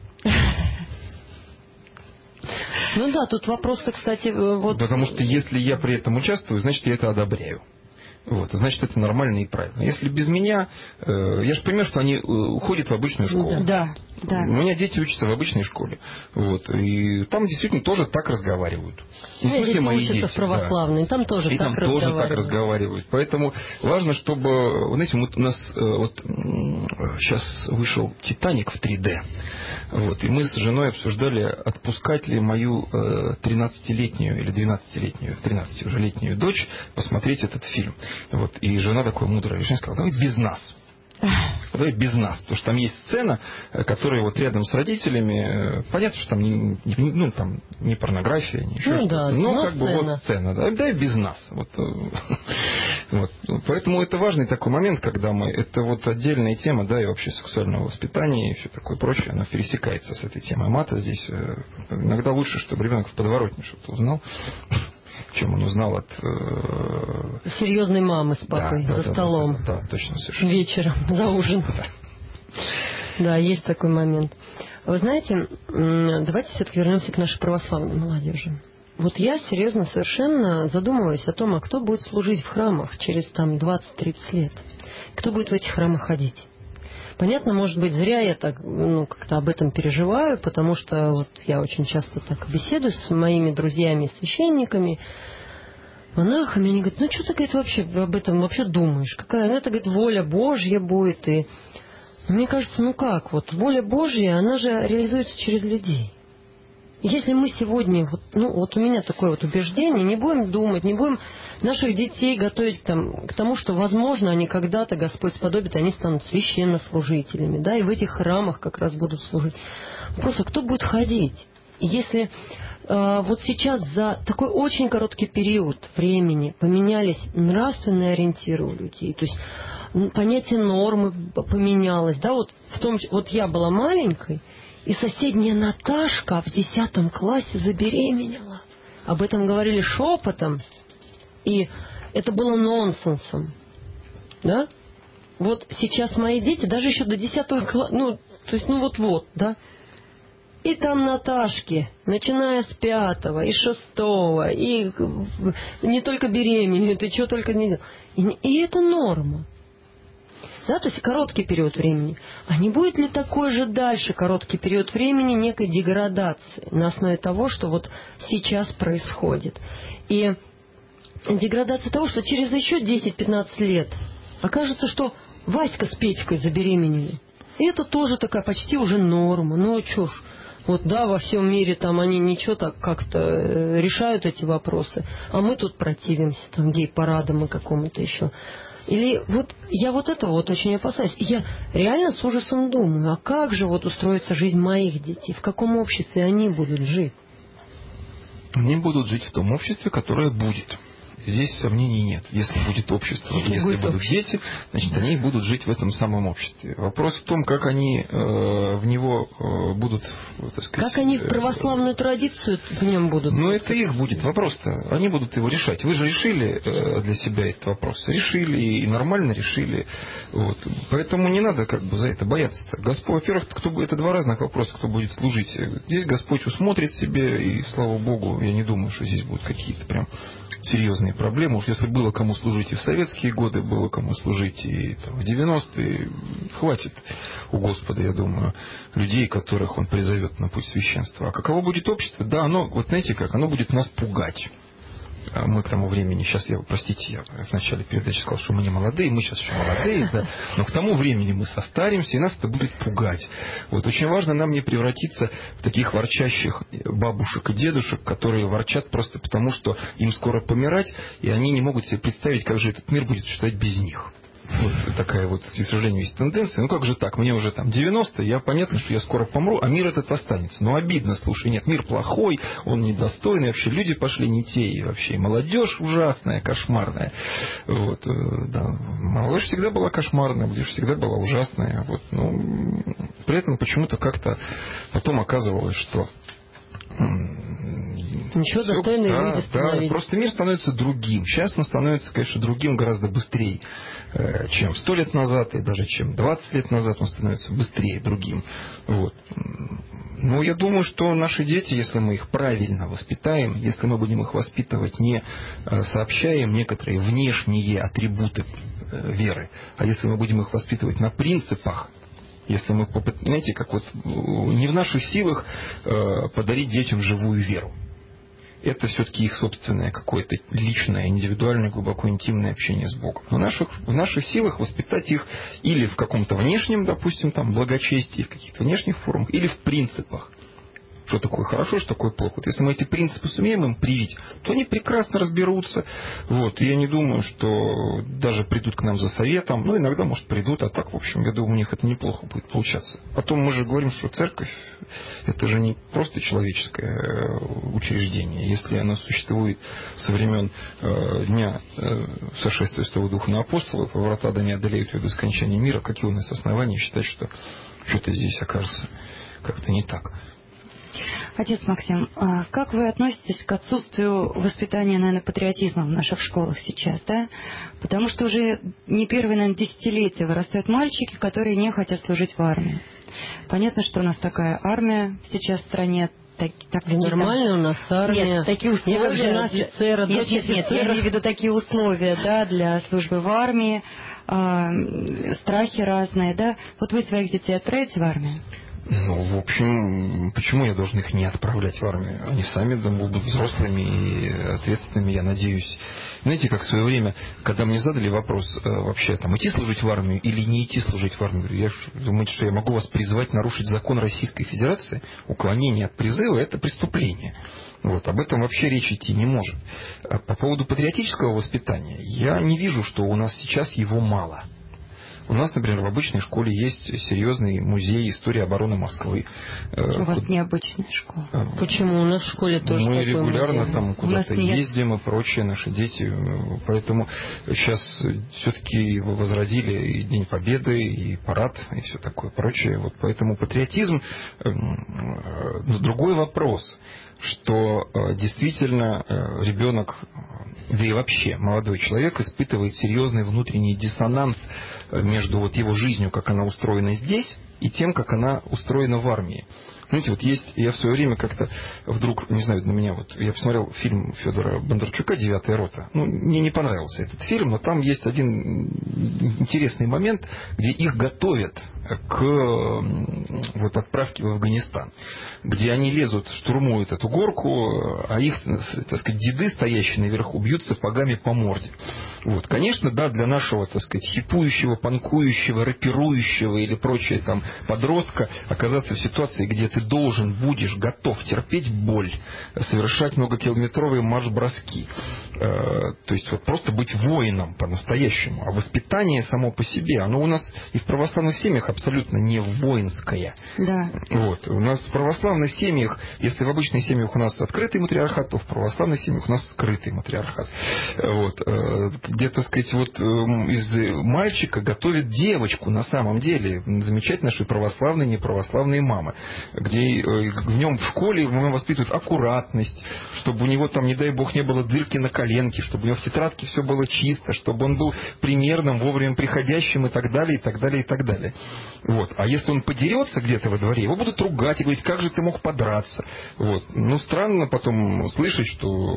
Ну да, тут вопрос-то, кстати, вот... Потому что если я при этом участвую, значит, я это одобряю. Вот, значит, это нормально и правильно. Если без меня, я же понимаю, что они уходят в обычную школу. Да. У меня дети учатся в обычной школе. Вот, и там действительно тоже так разговаривают. Не в смысле мои дети в православной, там тоже и так там разговаривают. тоже так разговаривают. Поэтому важно, чтобы... Вы знаете, у нас сейчас вышел «Титаник» в 3D. Вот, и мы с женой обсуждали, отпускать ли мою 13-летнюю или 12-летнюю, 13 уже летнюю дочь посмотреть этот фильм. Вот, и жена такое мудрое решение сказала: давай без нас. Давай без нас. Потому что там есть сцена, которая вот рядом с родителями. Понятно, что там не порнография, не еще что-то. Но как бы вот сцена. Давай без нас. Вот. Поэтому это важный такой момент, когда мы... Это вот отдельная тема, да, и вообще сексуального воспитания и все такое прочее. Она пересекается с этой темой мата здесь. Иногда лучше, чтобы ребенок в подворотне что-то узнал, чем он узнал от... серьезной мамы с папой за столом. Да, точно, совершенно. Вечером, за ужин. Да, есть такой момент. Вы знаете, давайте все-таки вернемся к нашей православной молодежи. Вот я серьезно совершенно задумываюсь о том, а кто будет служить в храмах через там 20-30 лет. Кто будет в этих храмах ходить. Понятно, может быть, зря я так как-то об этом переживаю, потому что вот я очень часто так беседую с моими друзьями, священниками, монахами. Они говорят: ну что ты, говорит, вообще об этом вообще думаешь? Какая это, говорит, воля Божья будет? И мне кажется, вот воля Божья, она же реализуется через людей. Если мы сегодня, вот у меня такое вот убеждение, не будем думать, не будем наших детей готовить к тому, что, возможно, они когда-то, Господь сподобит, они станут священнослужителями, да, и в этих храмах как раз будут служить. Просто кто будет ходить? И если вот сейчас за такой очень короткий период времени поменялись нравственные ориентиры у людей, то есть понятие нормы поменялось, да, вот я была маленькой, и соседняя Наташка в 10 классе забеременела. Об этом говорили шепотом, и это было нонсенсом. Да? Вот сейчас мои дети, даже еще до 10 класса, вот-вот, да. И там Наташки, начиная с 5 и 6, и не только беременеют, и что только не делают. И это норма. Да, то есть короткий период времени. А не будет ли такой же дальше короткий период времени некой деградации на основе того, что вот сейчас происходит? И деградация того, что через еще 10-15 лет окажется, что Васька с Петькой забеременели. И это тоже такая почти уже норма. Ну, что ж, вот да, во всем мире там они ничего так как-то решают эти вопросы, а мы тут противимся там гей-парадам и какому-то еще. Или вот я вот этого вот очень опасаюсь. И я реально с ужасом думаю, а как же вот устроится жизнь моих детей? В каком обществе они будут жить? Они будут жить в том обществе, которое будет. Здесь сомнений нет. Если будет общество, если будут дети, значит, они будут жить в этом самом обществе. Вопрос в том, как они в него будут, так сказать... Как они в православную традицию в нем будут? Ну, это их будет вопрос-то. Они будут его решать. Вы же решили для себя этот вопрос. Решили и нормально решили. Вот. Поэтому не надо как бы за это бояться-то. Господь, во-первых, это два разных вопроса, кто будет служить. Здесь Господь усмотрит себе, и слава Богу, я не думаю, что здесь будут какие-то прям серьезные проблемы. Уж если было кому служить и в советские годы, было кому служить и там, в 90-е, хватит у Господа, я думаю, людей, которых Он призовет на путь священства. А каково будет общество? Да, оно, вот знаете как, оно будет нас пугать. Мы к тому времени, сейчас я в начале передачи сказал, что мы не молодые, мы сейчас еще молодые, да, но к тому времени мы состаримся, и нас это будет пугать. Вот очень важно нам не превратиться в таких ворчащих бабушек и дедушек, которые ворчат просто потому, что им скоро помирать, и они не могут себе представить, как же этот мир будет существовать без них. Вот такая вот, к сожалению, есть тенденция. Ну как же так, мне уже там 90, понятно, что я скоро помру, а мир этот останется. Ну обидно, слушай, нет, мир плохой, он недостойный, вообще люди пошли не те, и вообще молодежь ужасная, кошмарная. Вот, да. Молодежь всегда была кошмарная, молодежь всегда была ужасная. Вот, но при этом почему-то как-то потом оказывалось, что Ничего, достойные люди становились. Просто мир становится другим. Сейчас он становится, конечно, другим гораздо быстрее, чем 100 лет назад, и даже чем 20 лет назад он становится быстрее другим. Вот. Но я думаю, что наши дети, если мы их правильно воспитаем, если мы будем их воспитывать, не сообщая им некоторые внешние атрибуты веры, а если мы будем их воспитывать на принципах, если мы, знаете, как вот не в наших силах подарить детям живую веру. Это все-таки их собственное какое-то личное, индивидуальное, глубоко интимное общение с Богом. Но в наших силах воспитать их или в каком-то внешнем, допустим, там, благочестии, в каких-то внешних формах, или в принципах. Что такое хорошо, что такое плохо. Вот если мы эти принципы сумеем им привить, то они прекрасно разберутся. Вот. И я не думаю, что даже придут к нам за советом. Ну, иногда, может, придут, а так, в общем, я думаю, у них это неплохо будет получаться. Потом мы же говорим, что церковь – это же не просто человеческое учреждение. Если оно существует со времен дня сошествия Святого Духа на апостолов, врата да не одолеют ее до скончания мира, какие у нас основания считать, что что-то здесь окажется как-то не так? Отец Максим, как вы относитесь к отсутствию воспитания, наверное, патриотизма в наших школах сейчас, да? Потому что уже не первые, наверное, десятилетия вырастают мальчики, которые не хотят служить в армии. Понятно, что у нас такая армия сейчас в стране. Нормально у нас армия. Нет, такие условия. Я как жена офицера, дочь офицера. Нет, я имею в виду такие условия, да, для службы в армии, страхи разные, да. Вот вы своих детей отправите в армию? Ну, в общем, почему я должен их не отправлять в армию? Они сами будут взрослыми и ответственными, я надеюсь. Знаете, как в свое время, когда мне задали вопрос, вообще, там, идти служить в армию или не идти служить в армию, я думаете, что я могу вас призывать нарушить закон Российской Федерации? Уклонение от призыва – это преступление. Вот, об этом вообще речь идти не может. А по поводу патриотического воспитания, я не вижу, что у нас сейчас его мало. У нас, например, в обычной школе есть серьезный музей истории обороны Москвы. У вас необычная школа. Почему? У нас в школе тоже мы такой регулярно музей. там куда-то ездим и прочее, наши дети. Поэтому сейчас все-таки возродили и День Победы, и парад, и все такое прочее. Вот поэтому патриотизм. Другой вопрос, что действительно ребенок, да и вообще молодой человек испытывает серьезный внутренний диссонанс между вот его жизнью, как она устроена здесь, и тем, как она устроена в армии. Знаете, вот есть, я в свое время как-то вдруг, не знаю, на меня вот, я посмотрел фильм Федора Бондарчука «Девятая рота». Ну, мне не понравился этот фильм, но там есть один интересный момент, где их готовят к вот отправке в Афганистан, где они лезут, штурмуют эту горку, а их, так сказать, деды, стоящие наверху, бьют сапогами по морде. Вот, конечно, да, для нашего, так сказать, хипующего, панкующего, рэперующего или прочее там подростка оказаться в ситуации, где ты должен будешь готов терпеть боль, совершать многокилометровые марш-броски. То есть вот просто быть воином по-настоящему. А воспитание само по себе, оно у нас и в православных семьях абсолютно не воинское. Да. Вот. У нас в православных семьях, если в обычных семьях у нас открытый матриархат, то в православных семьях у нас скрытый матриархат. Вот. Где, так сказать, вот из мальчика готовят девочку на самом деле. Замечать наши православные, неправославные мамы. Где в нем в школе воспитывают аккуратность, чтобы у него там, не дай бог, не было дырки на коленке, чтобы у него в тетрадке все было чисто, чтобы он был примерным, вовремя приходящим и так далее, и так далее, и так далее. Вот. А если он подерется где-то во дворе, его будут ругать и говорить, как же ты мог подраться. Вот. Ну, странно потом слышать, что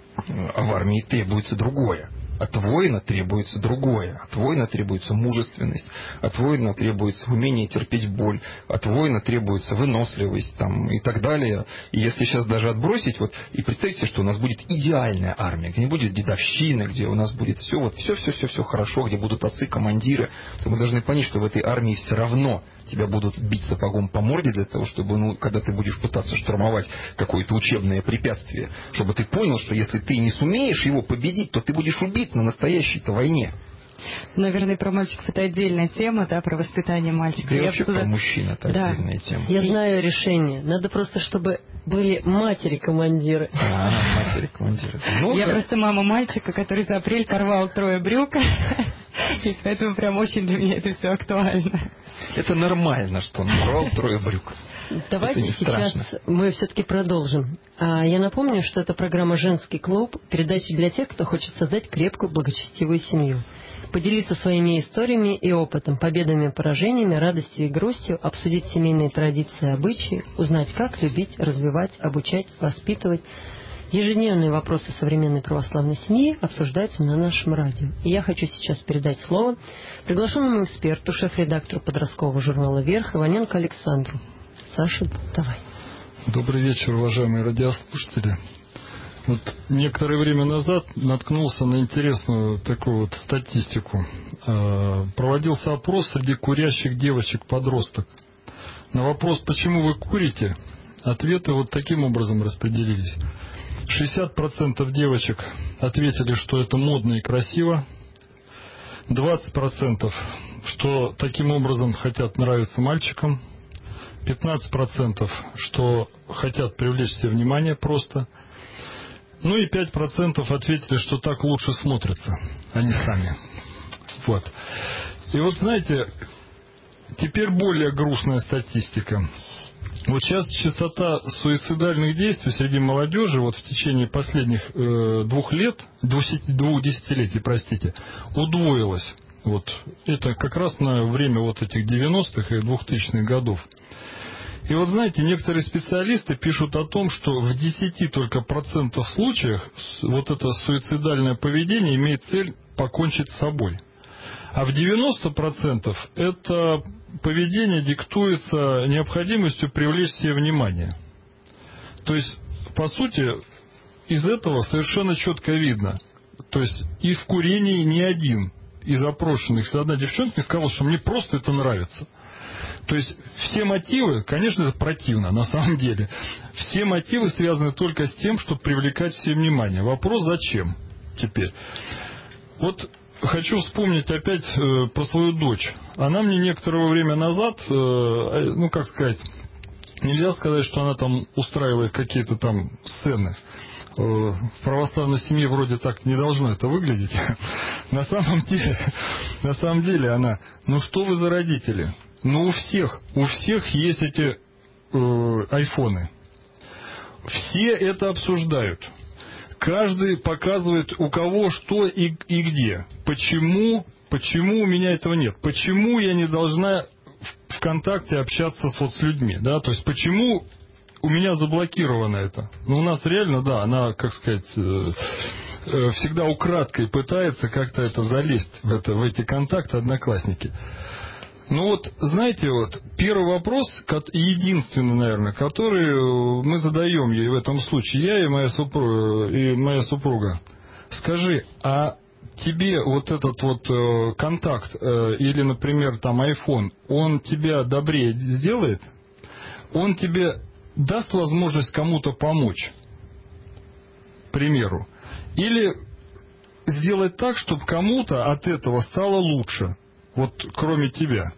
в армии требуется другое. От воина требуется другое. От воина требуется мужественность. От воина требуется умение терпеть боль. От воина требуется выносливость там, и так далее. И если сейчас даже отбросить, вот, и представьте, что у нас будет идеальная армия, где не будет дедовщины, где у нас будет все, вот, все хорошо, где будут отцы-командиры, то мы должны понять, что в этой армии все равно тебя будут бить сапогом по морде для того, чтобы, ну, когда ты будешь пытаться штурмовать какое-то учебное препятствие, чтобы ты понял, что если ты не сумеешь его победить, то ты будешь убит на настоящей-то войне. Наверное, про мальчиков это отдельная тема, да, про воспитание мальчиков. Да и вообще про мужчин это отдельная тема. Я знаю решение. Надо просто, чтобы были матери-командиры. Матери-командиры. Я просто мама мальчика, который за апрель порвал 3 брюк. И поэтому прям очень для меня это все актуально. Это нормально, что он порвал 3 брюк. Давайте сейчас мы все-таки продолжим. Я напомню, что это программа «Женский клуб», передача для тех, кто хочет создать крепкую, благочестивую семью. Поделиться своими историями и опытом, победами и поражениями, радостью и грустью, обсудить семейные традиции и обычаи, узнать, как любить, развивать, обучать, воспитывать. Ежедневные вопросы современной православной семьи обсуждаются на нашем радио. И я хочу сейчас передать слово приглашенному эксперту, шеф-редактору подросткового журнала «Вверх» Иваненко Александру. Саша, давай. Добрый вечер, уважаемые радиослушатели. Вот некоторое время назад наткнулся на интересную такую вот статистику. Проводился опрос среди курящих девочек-подросток. На вопрос, почему вы курите, ответы вот таким образом распределились. 60% девочек ответили, что это модно и красиво. 20% что таким образом хотят нравиться мальчикам. 15% что хотят привлечь себе внимание просто. Ну и 5% ответили, что так лучше смотрятся, они сами. Вот. И вот знаете, теперь более грустная статистика. Вот сейчас частота суицидальных действий среди молодежи вот в течение последних 2 десятилетий, удвоилась. Вот. Это как раз на время вот этих 90-х и 2000-х годов. И вот знаете, некоторые специалисты пишут о том, что в 10 только процентов случаев вот это суицидальное поведение имеет цель покончить с собой. А в 90% это поведение диктуется необходимостью привлечь себе внимание. То есть, по сути, из этого совершенно четко видно. То есть, и в курении ни один из опрошенных, одна девчонка мне сказала, что мне просто это нравится. То есть, все мотивы, конечно, это противно, на самом деле. Все мотивы связаны только с тем, чтобы привлекать себе внимание. Вопрос, зачем теперь? Вот хочу вспомнить опять про свою дочь. Она мне некоторое время назад, ну, как сказать, нельзя сказать, что она там устраивает какие-то там сцены. В православной семье вроде так не должно это выглядеть. На самом деле она, ну что вы за родители? Ну у всех есть эти айфоны. Все это обсуждают. Каждый показывает, у кого что и где. Почему у меня этого нет? Почему я не должна ВКонтакте общаться с людьми? Да? То есть, почему у меня заблокировано это? Ну, у нас реально, да, она, как сказать, всегда украдкой пытается как-то это залезть в эти контакты, одноклассники. Ну вот, знаете, вот первый вопрос, единственный, наверное, который мы задаем ей в этом случае, я и моя супруга. Скажи, а тебе вот этот вот контакт или, например, там iPhone, он тебя добрее сделает? Он тебе даст возможность кому-то помочь, к примеру? Или сделать так, чтобы кому-то от этого стало лучше? Вот кроме тебя.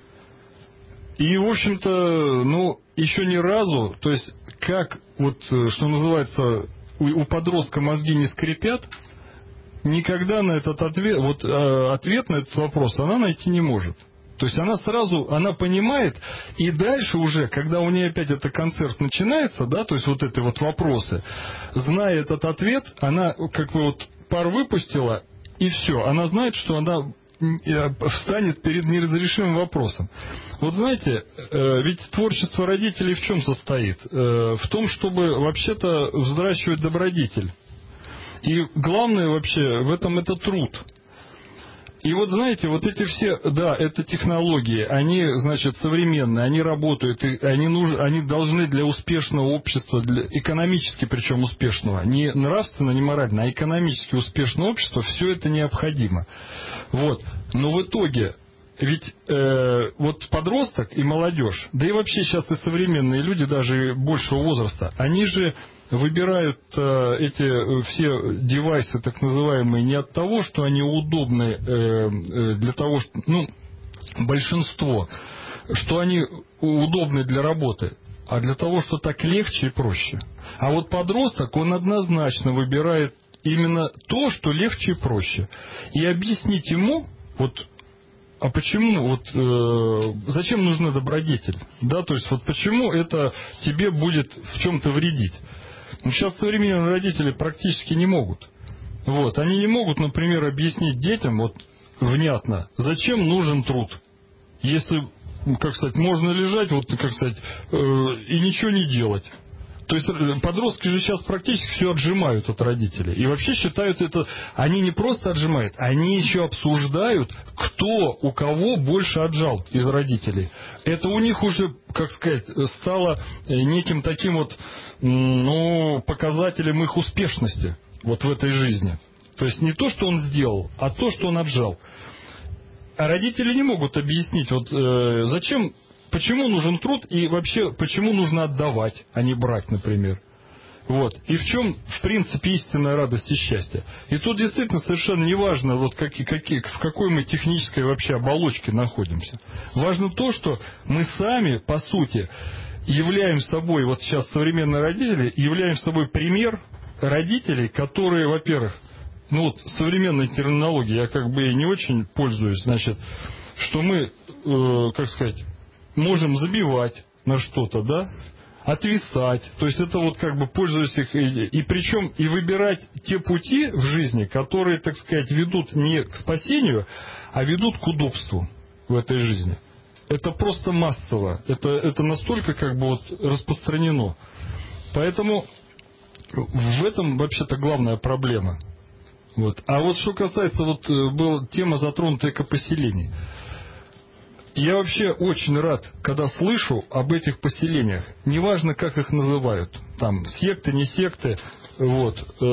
И, в общем-то, ну, еще ни разу, то есть, как, вот, что называется, у подростка мозги не скрипят, никогда на этот ответ на этот вопрос она найти не может. То есть, она понимает, и дальше уже, когда у нее опять этот концерт начинается, да, то есть, вот эти вот вопросы, зная этот ответ, она, как бы, вот, пар выпустила, и все, она знает, что она встанет перед неразрешимым вопросом. Вот знаете, ведь творчество родителей в чем состоит? В том, чтобы вообще-то взращивать добродетель. И главное вообще в этом это труд. И вот знаете, вот эти все, да, это технологии, они, значит, современные, они работают, и они должны для успешного общества, для экономически причем успешного, не нравственно, не морально, а экономически успешного общества, все это необходимо. Вот. Но в итоге, ведь вот подросток и молодежь, да и вообще сейчас и современные люди, даже большего возраста, они же выбирают эти все девайсы, так называемые, не от того, что они удобны для того, что, ну, большинство, что они удобны для работы, а для того, что так легче и проще. А вот подросток, он однозначно выбирает именно то, что легче и проще. И объяснить ему, вот а почему зачем нужна добродетель? Да, то есть вот почему это тебе будет в чем-то вредить? Сейчас современные родители практически не могут. Они не могут, например, объяснить детям внятно, зачем нужен труд. Если, можно лежать, и ничего не делать. То есть подростки же сейчас практически все отжимают от родителей. И вообще считают это... Они не просто отжимают, они еще обсуждают, кто у кого больше отжал из родителей. Это у них уже, стало неким таким показателем их успешности в этой жизни. То есть не то, что он сделал, а то, что он отжал. А родители не могут объяснить, зачем... Почему нужен труд и вообще почему нужно отдавать, а не брать, например. И в чем, в принципе, истинная радость и счастье. И тут действительно совершенно не важно, в какой мы технической вообще оболочке находимся. Важно то, что мы сами, по сути, являем собой, сейчас современные родители, являем собой пример родителей, которые, во-первых, современной терминологией я не очень пользуюсь, что мы, можем забивать на что-то, да, отвисать. То есть это пользуясь их, и причем и выбирать те пути в жизни, которые, ведут не к спасению, а ведут к удобству в этой жизни. Это просто массово. Это настолько распространено. Поэтому в этом вообще-то главная проблема. А что касается, была тема затронута экопоселений. Я вообще очень рад, когда слышу об этих поселениях. Неважно, как их называют. Там секты, не секты. Но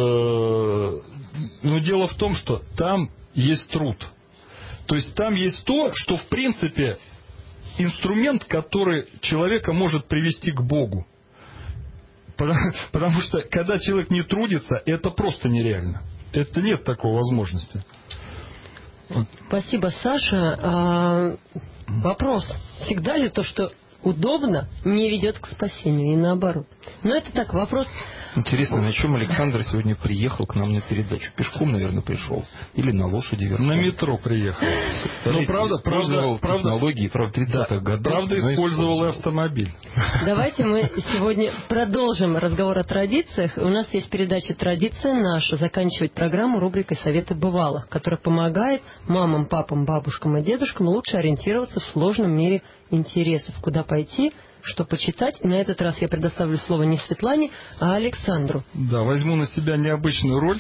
дело в том, что там есть труд. То есть там есть то, что в принципе инструмент, который человека может привести к Богу. Потому что когда человек не трудится, это просто нереально. Это нет такой возможности. Спасибо, Саша. Вопрос, всегда ли то, что удобно, не ведет к спасению, и наоборот? Но это так, вопрос... Интересно, на чем Александр сегодня приехал к нам на передачу? Пешком, наверное, пришел? Или на лошади верхом? На метро приехал. Использовал технологии, 30-х годов. Правда, использовал и автомобиль. Давайте мы сегодня продолжим разговор о традициях. У нас есть передача «Традиция наша», заканчивать программу рубрикой «Советы бывалых», которая помогает мамам, папам, бабушкам и дедушкам лучше ориентироваться в сложном мире интересов, куда пойти, что почитать. И на этот раз я предоставлю слово не Светлане, а Александру. Да, возьму на себя необычную роль.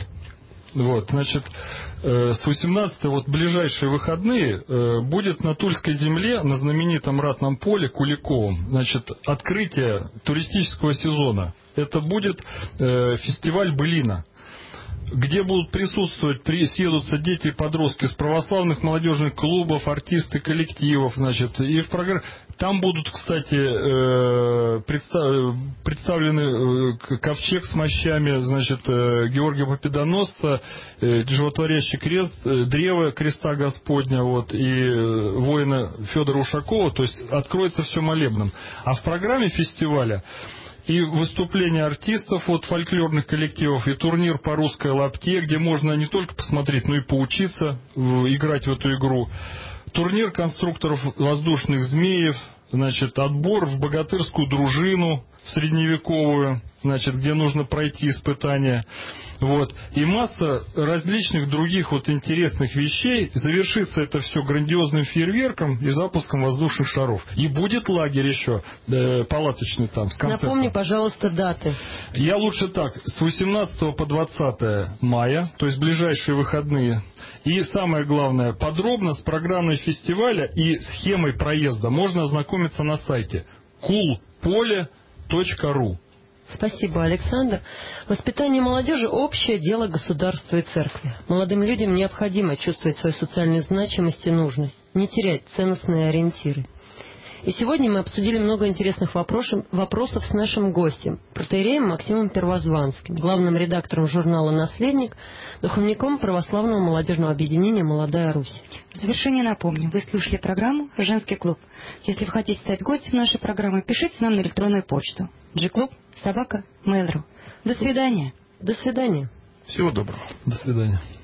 С 18-го, ближайшие выходные, будет на Тульской земле, на знаменитом ратном поле Куликовом, открытие туристического сезона. Это будет фестиваль «Былина», где будут присутствовать, съедутся дети и подростки с православных молодежных клубов, артисты коллективов, и в программе. Там будут, кстати, представлены ковчег с мощами, Георгия Победоносца, животворящий крест, древо креста Господня, и воина Федора Ушакова, то есть откроется все молебном. А в программе фестиваля и выступления артистов фольклорных коллективов, и турнир по русской лапте, где можно не только посмотреть, но и поучиться играть в эту игру. Турнир конструкторов воздушных змеев, отбор в богатырскую дружину в средневековую, где нужно пройти испытания. И масса различных других интересных вещей. Завершится это все грандиозным фейерверком и запуском воздушных шаров. И будет лагерь еще, палаточный там, с концертом. Напомни, пожалуйста, даты. Я лучше так, с 18 по 20 мая, то есть ближайшие выходные. И самое главное, подробно с программой фестиваля и схемой проезда можно ознакомиться на сайте coolpole.ru. Спасибо, Александр. Воспитание молодежи – общее дело государства и церкви. Молодым людям необходимо чувствовать свою социальную значимость и нужность, не терять ценностные ориентиры. И сегодня мы обсудили много интересных вопросов с нашим гостем, протоиереем Максимом Первозванским, главным редактором журнала «Наследник», духовником православного молодежного объединения «Молодая Русь». В завершение напомню, вы слушали программу «Женский клуб». Если вы хотите стать гостем нашей программы, пишите нам на электронную почту gclub@mail.ru. До свидания. До свидания. Всего доброго. До свидания.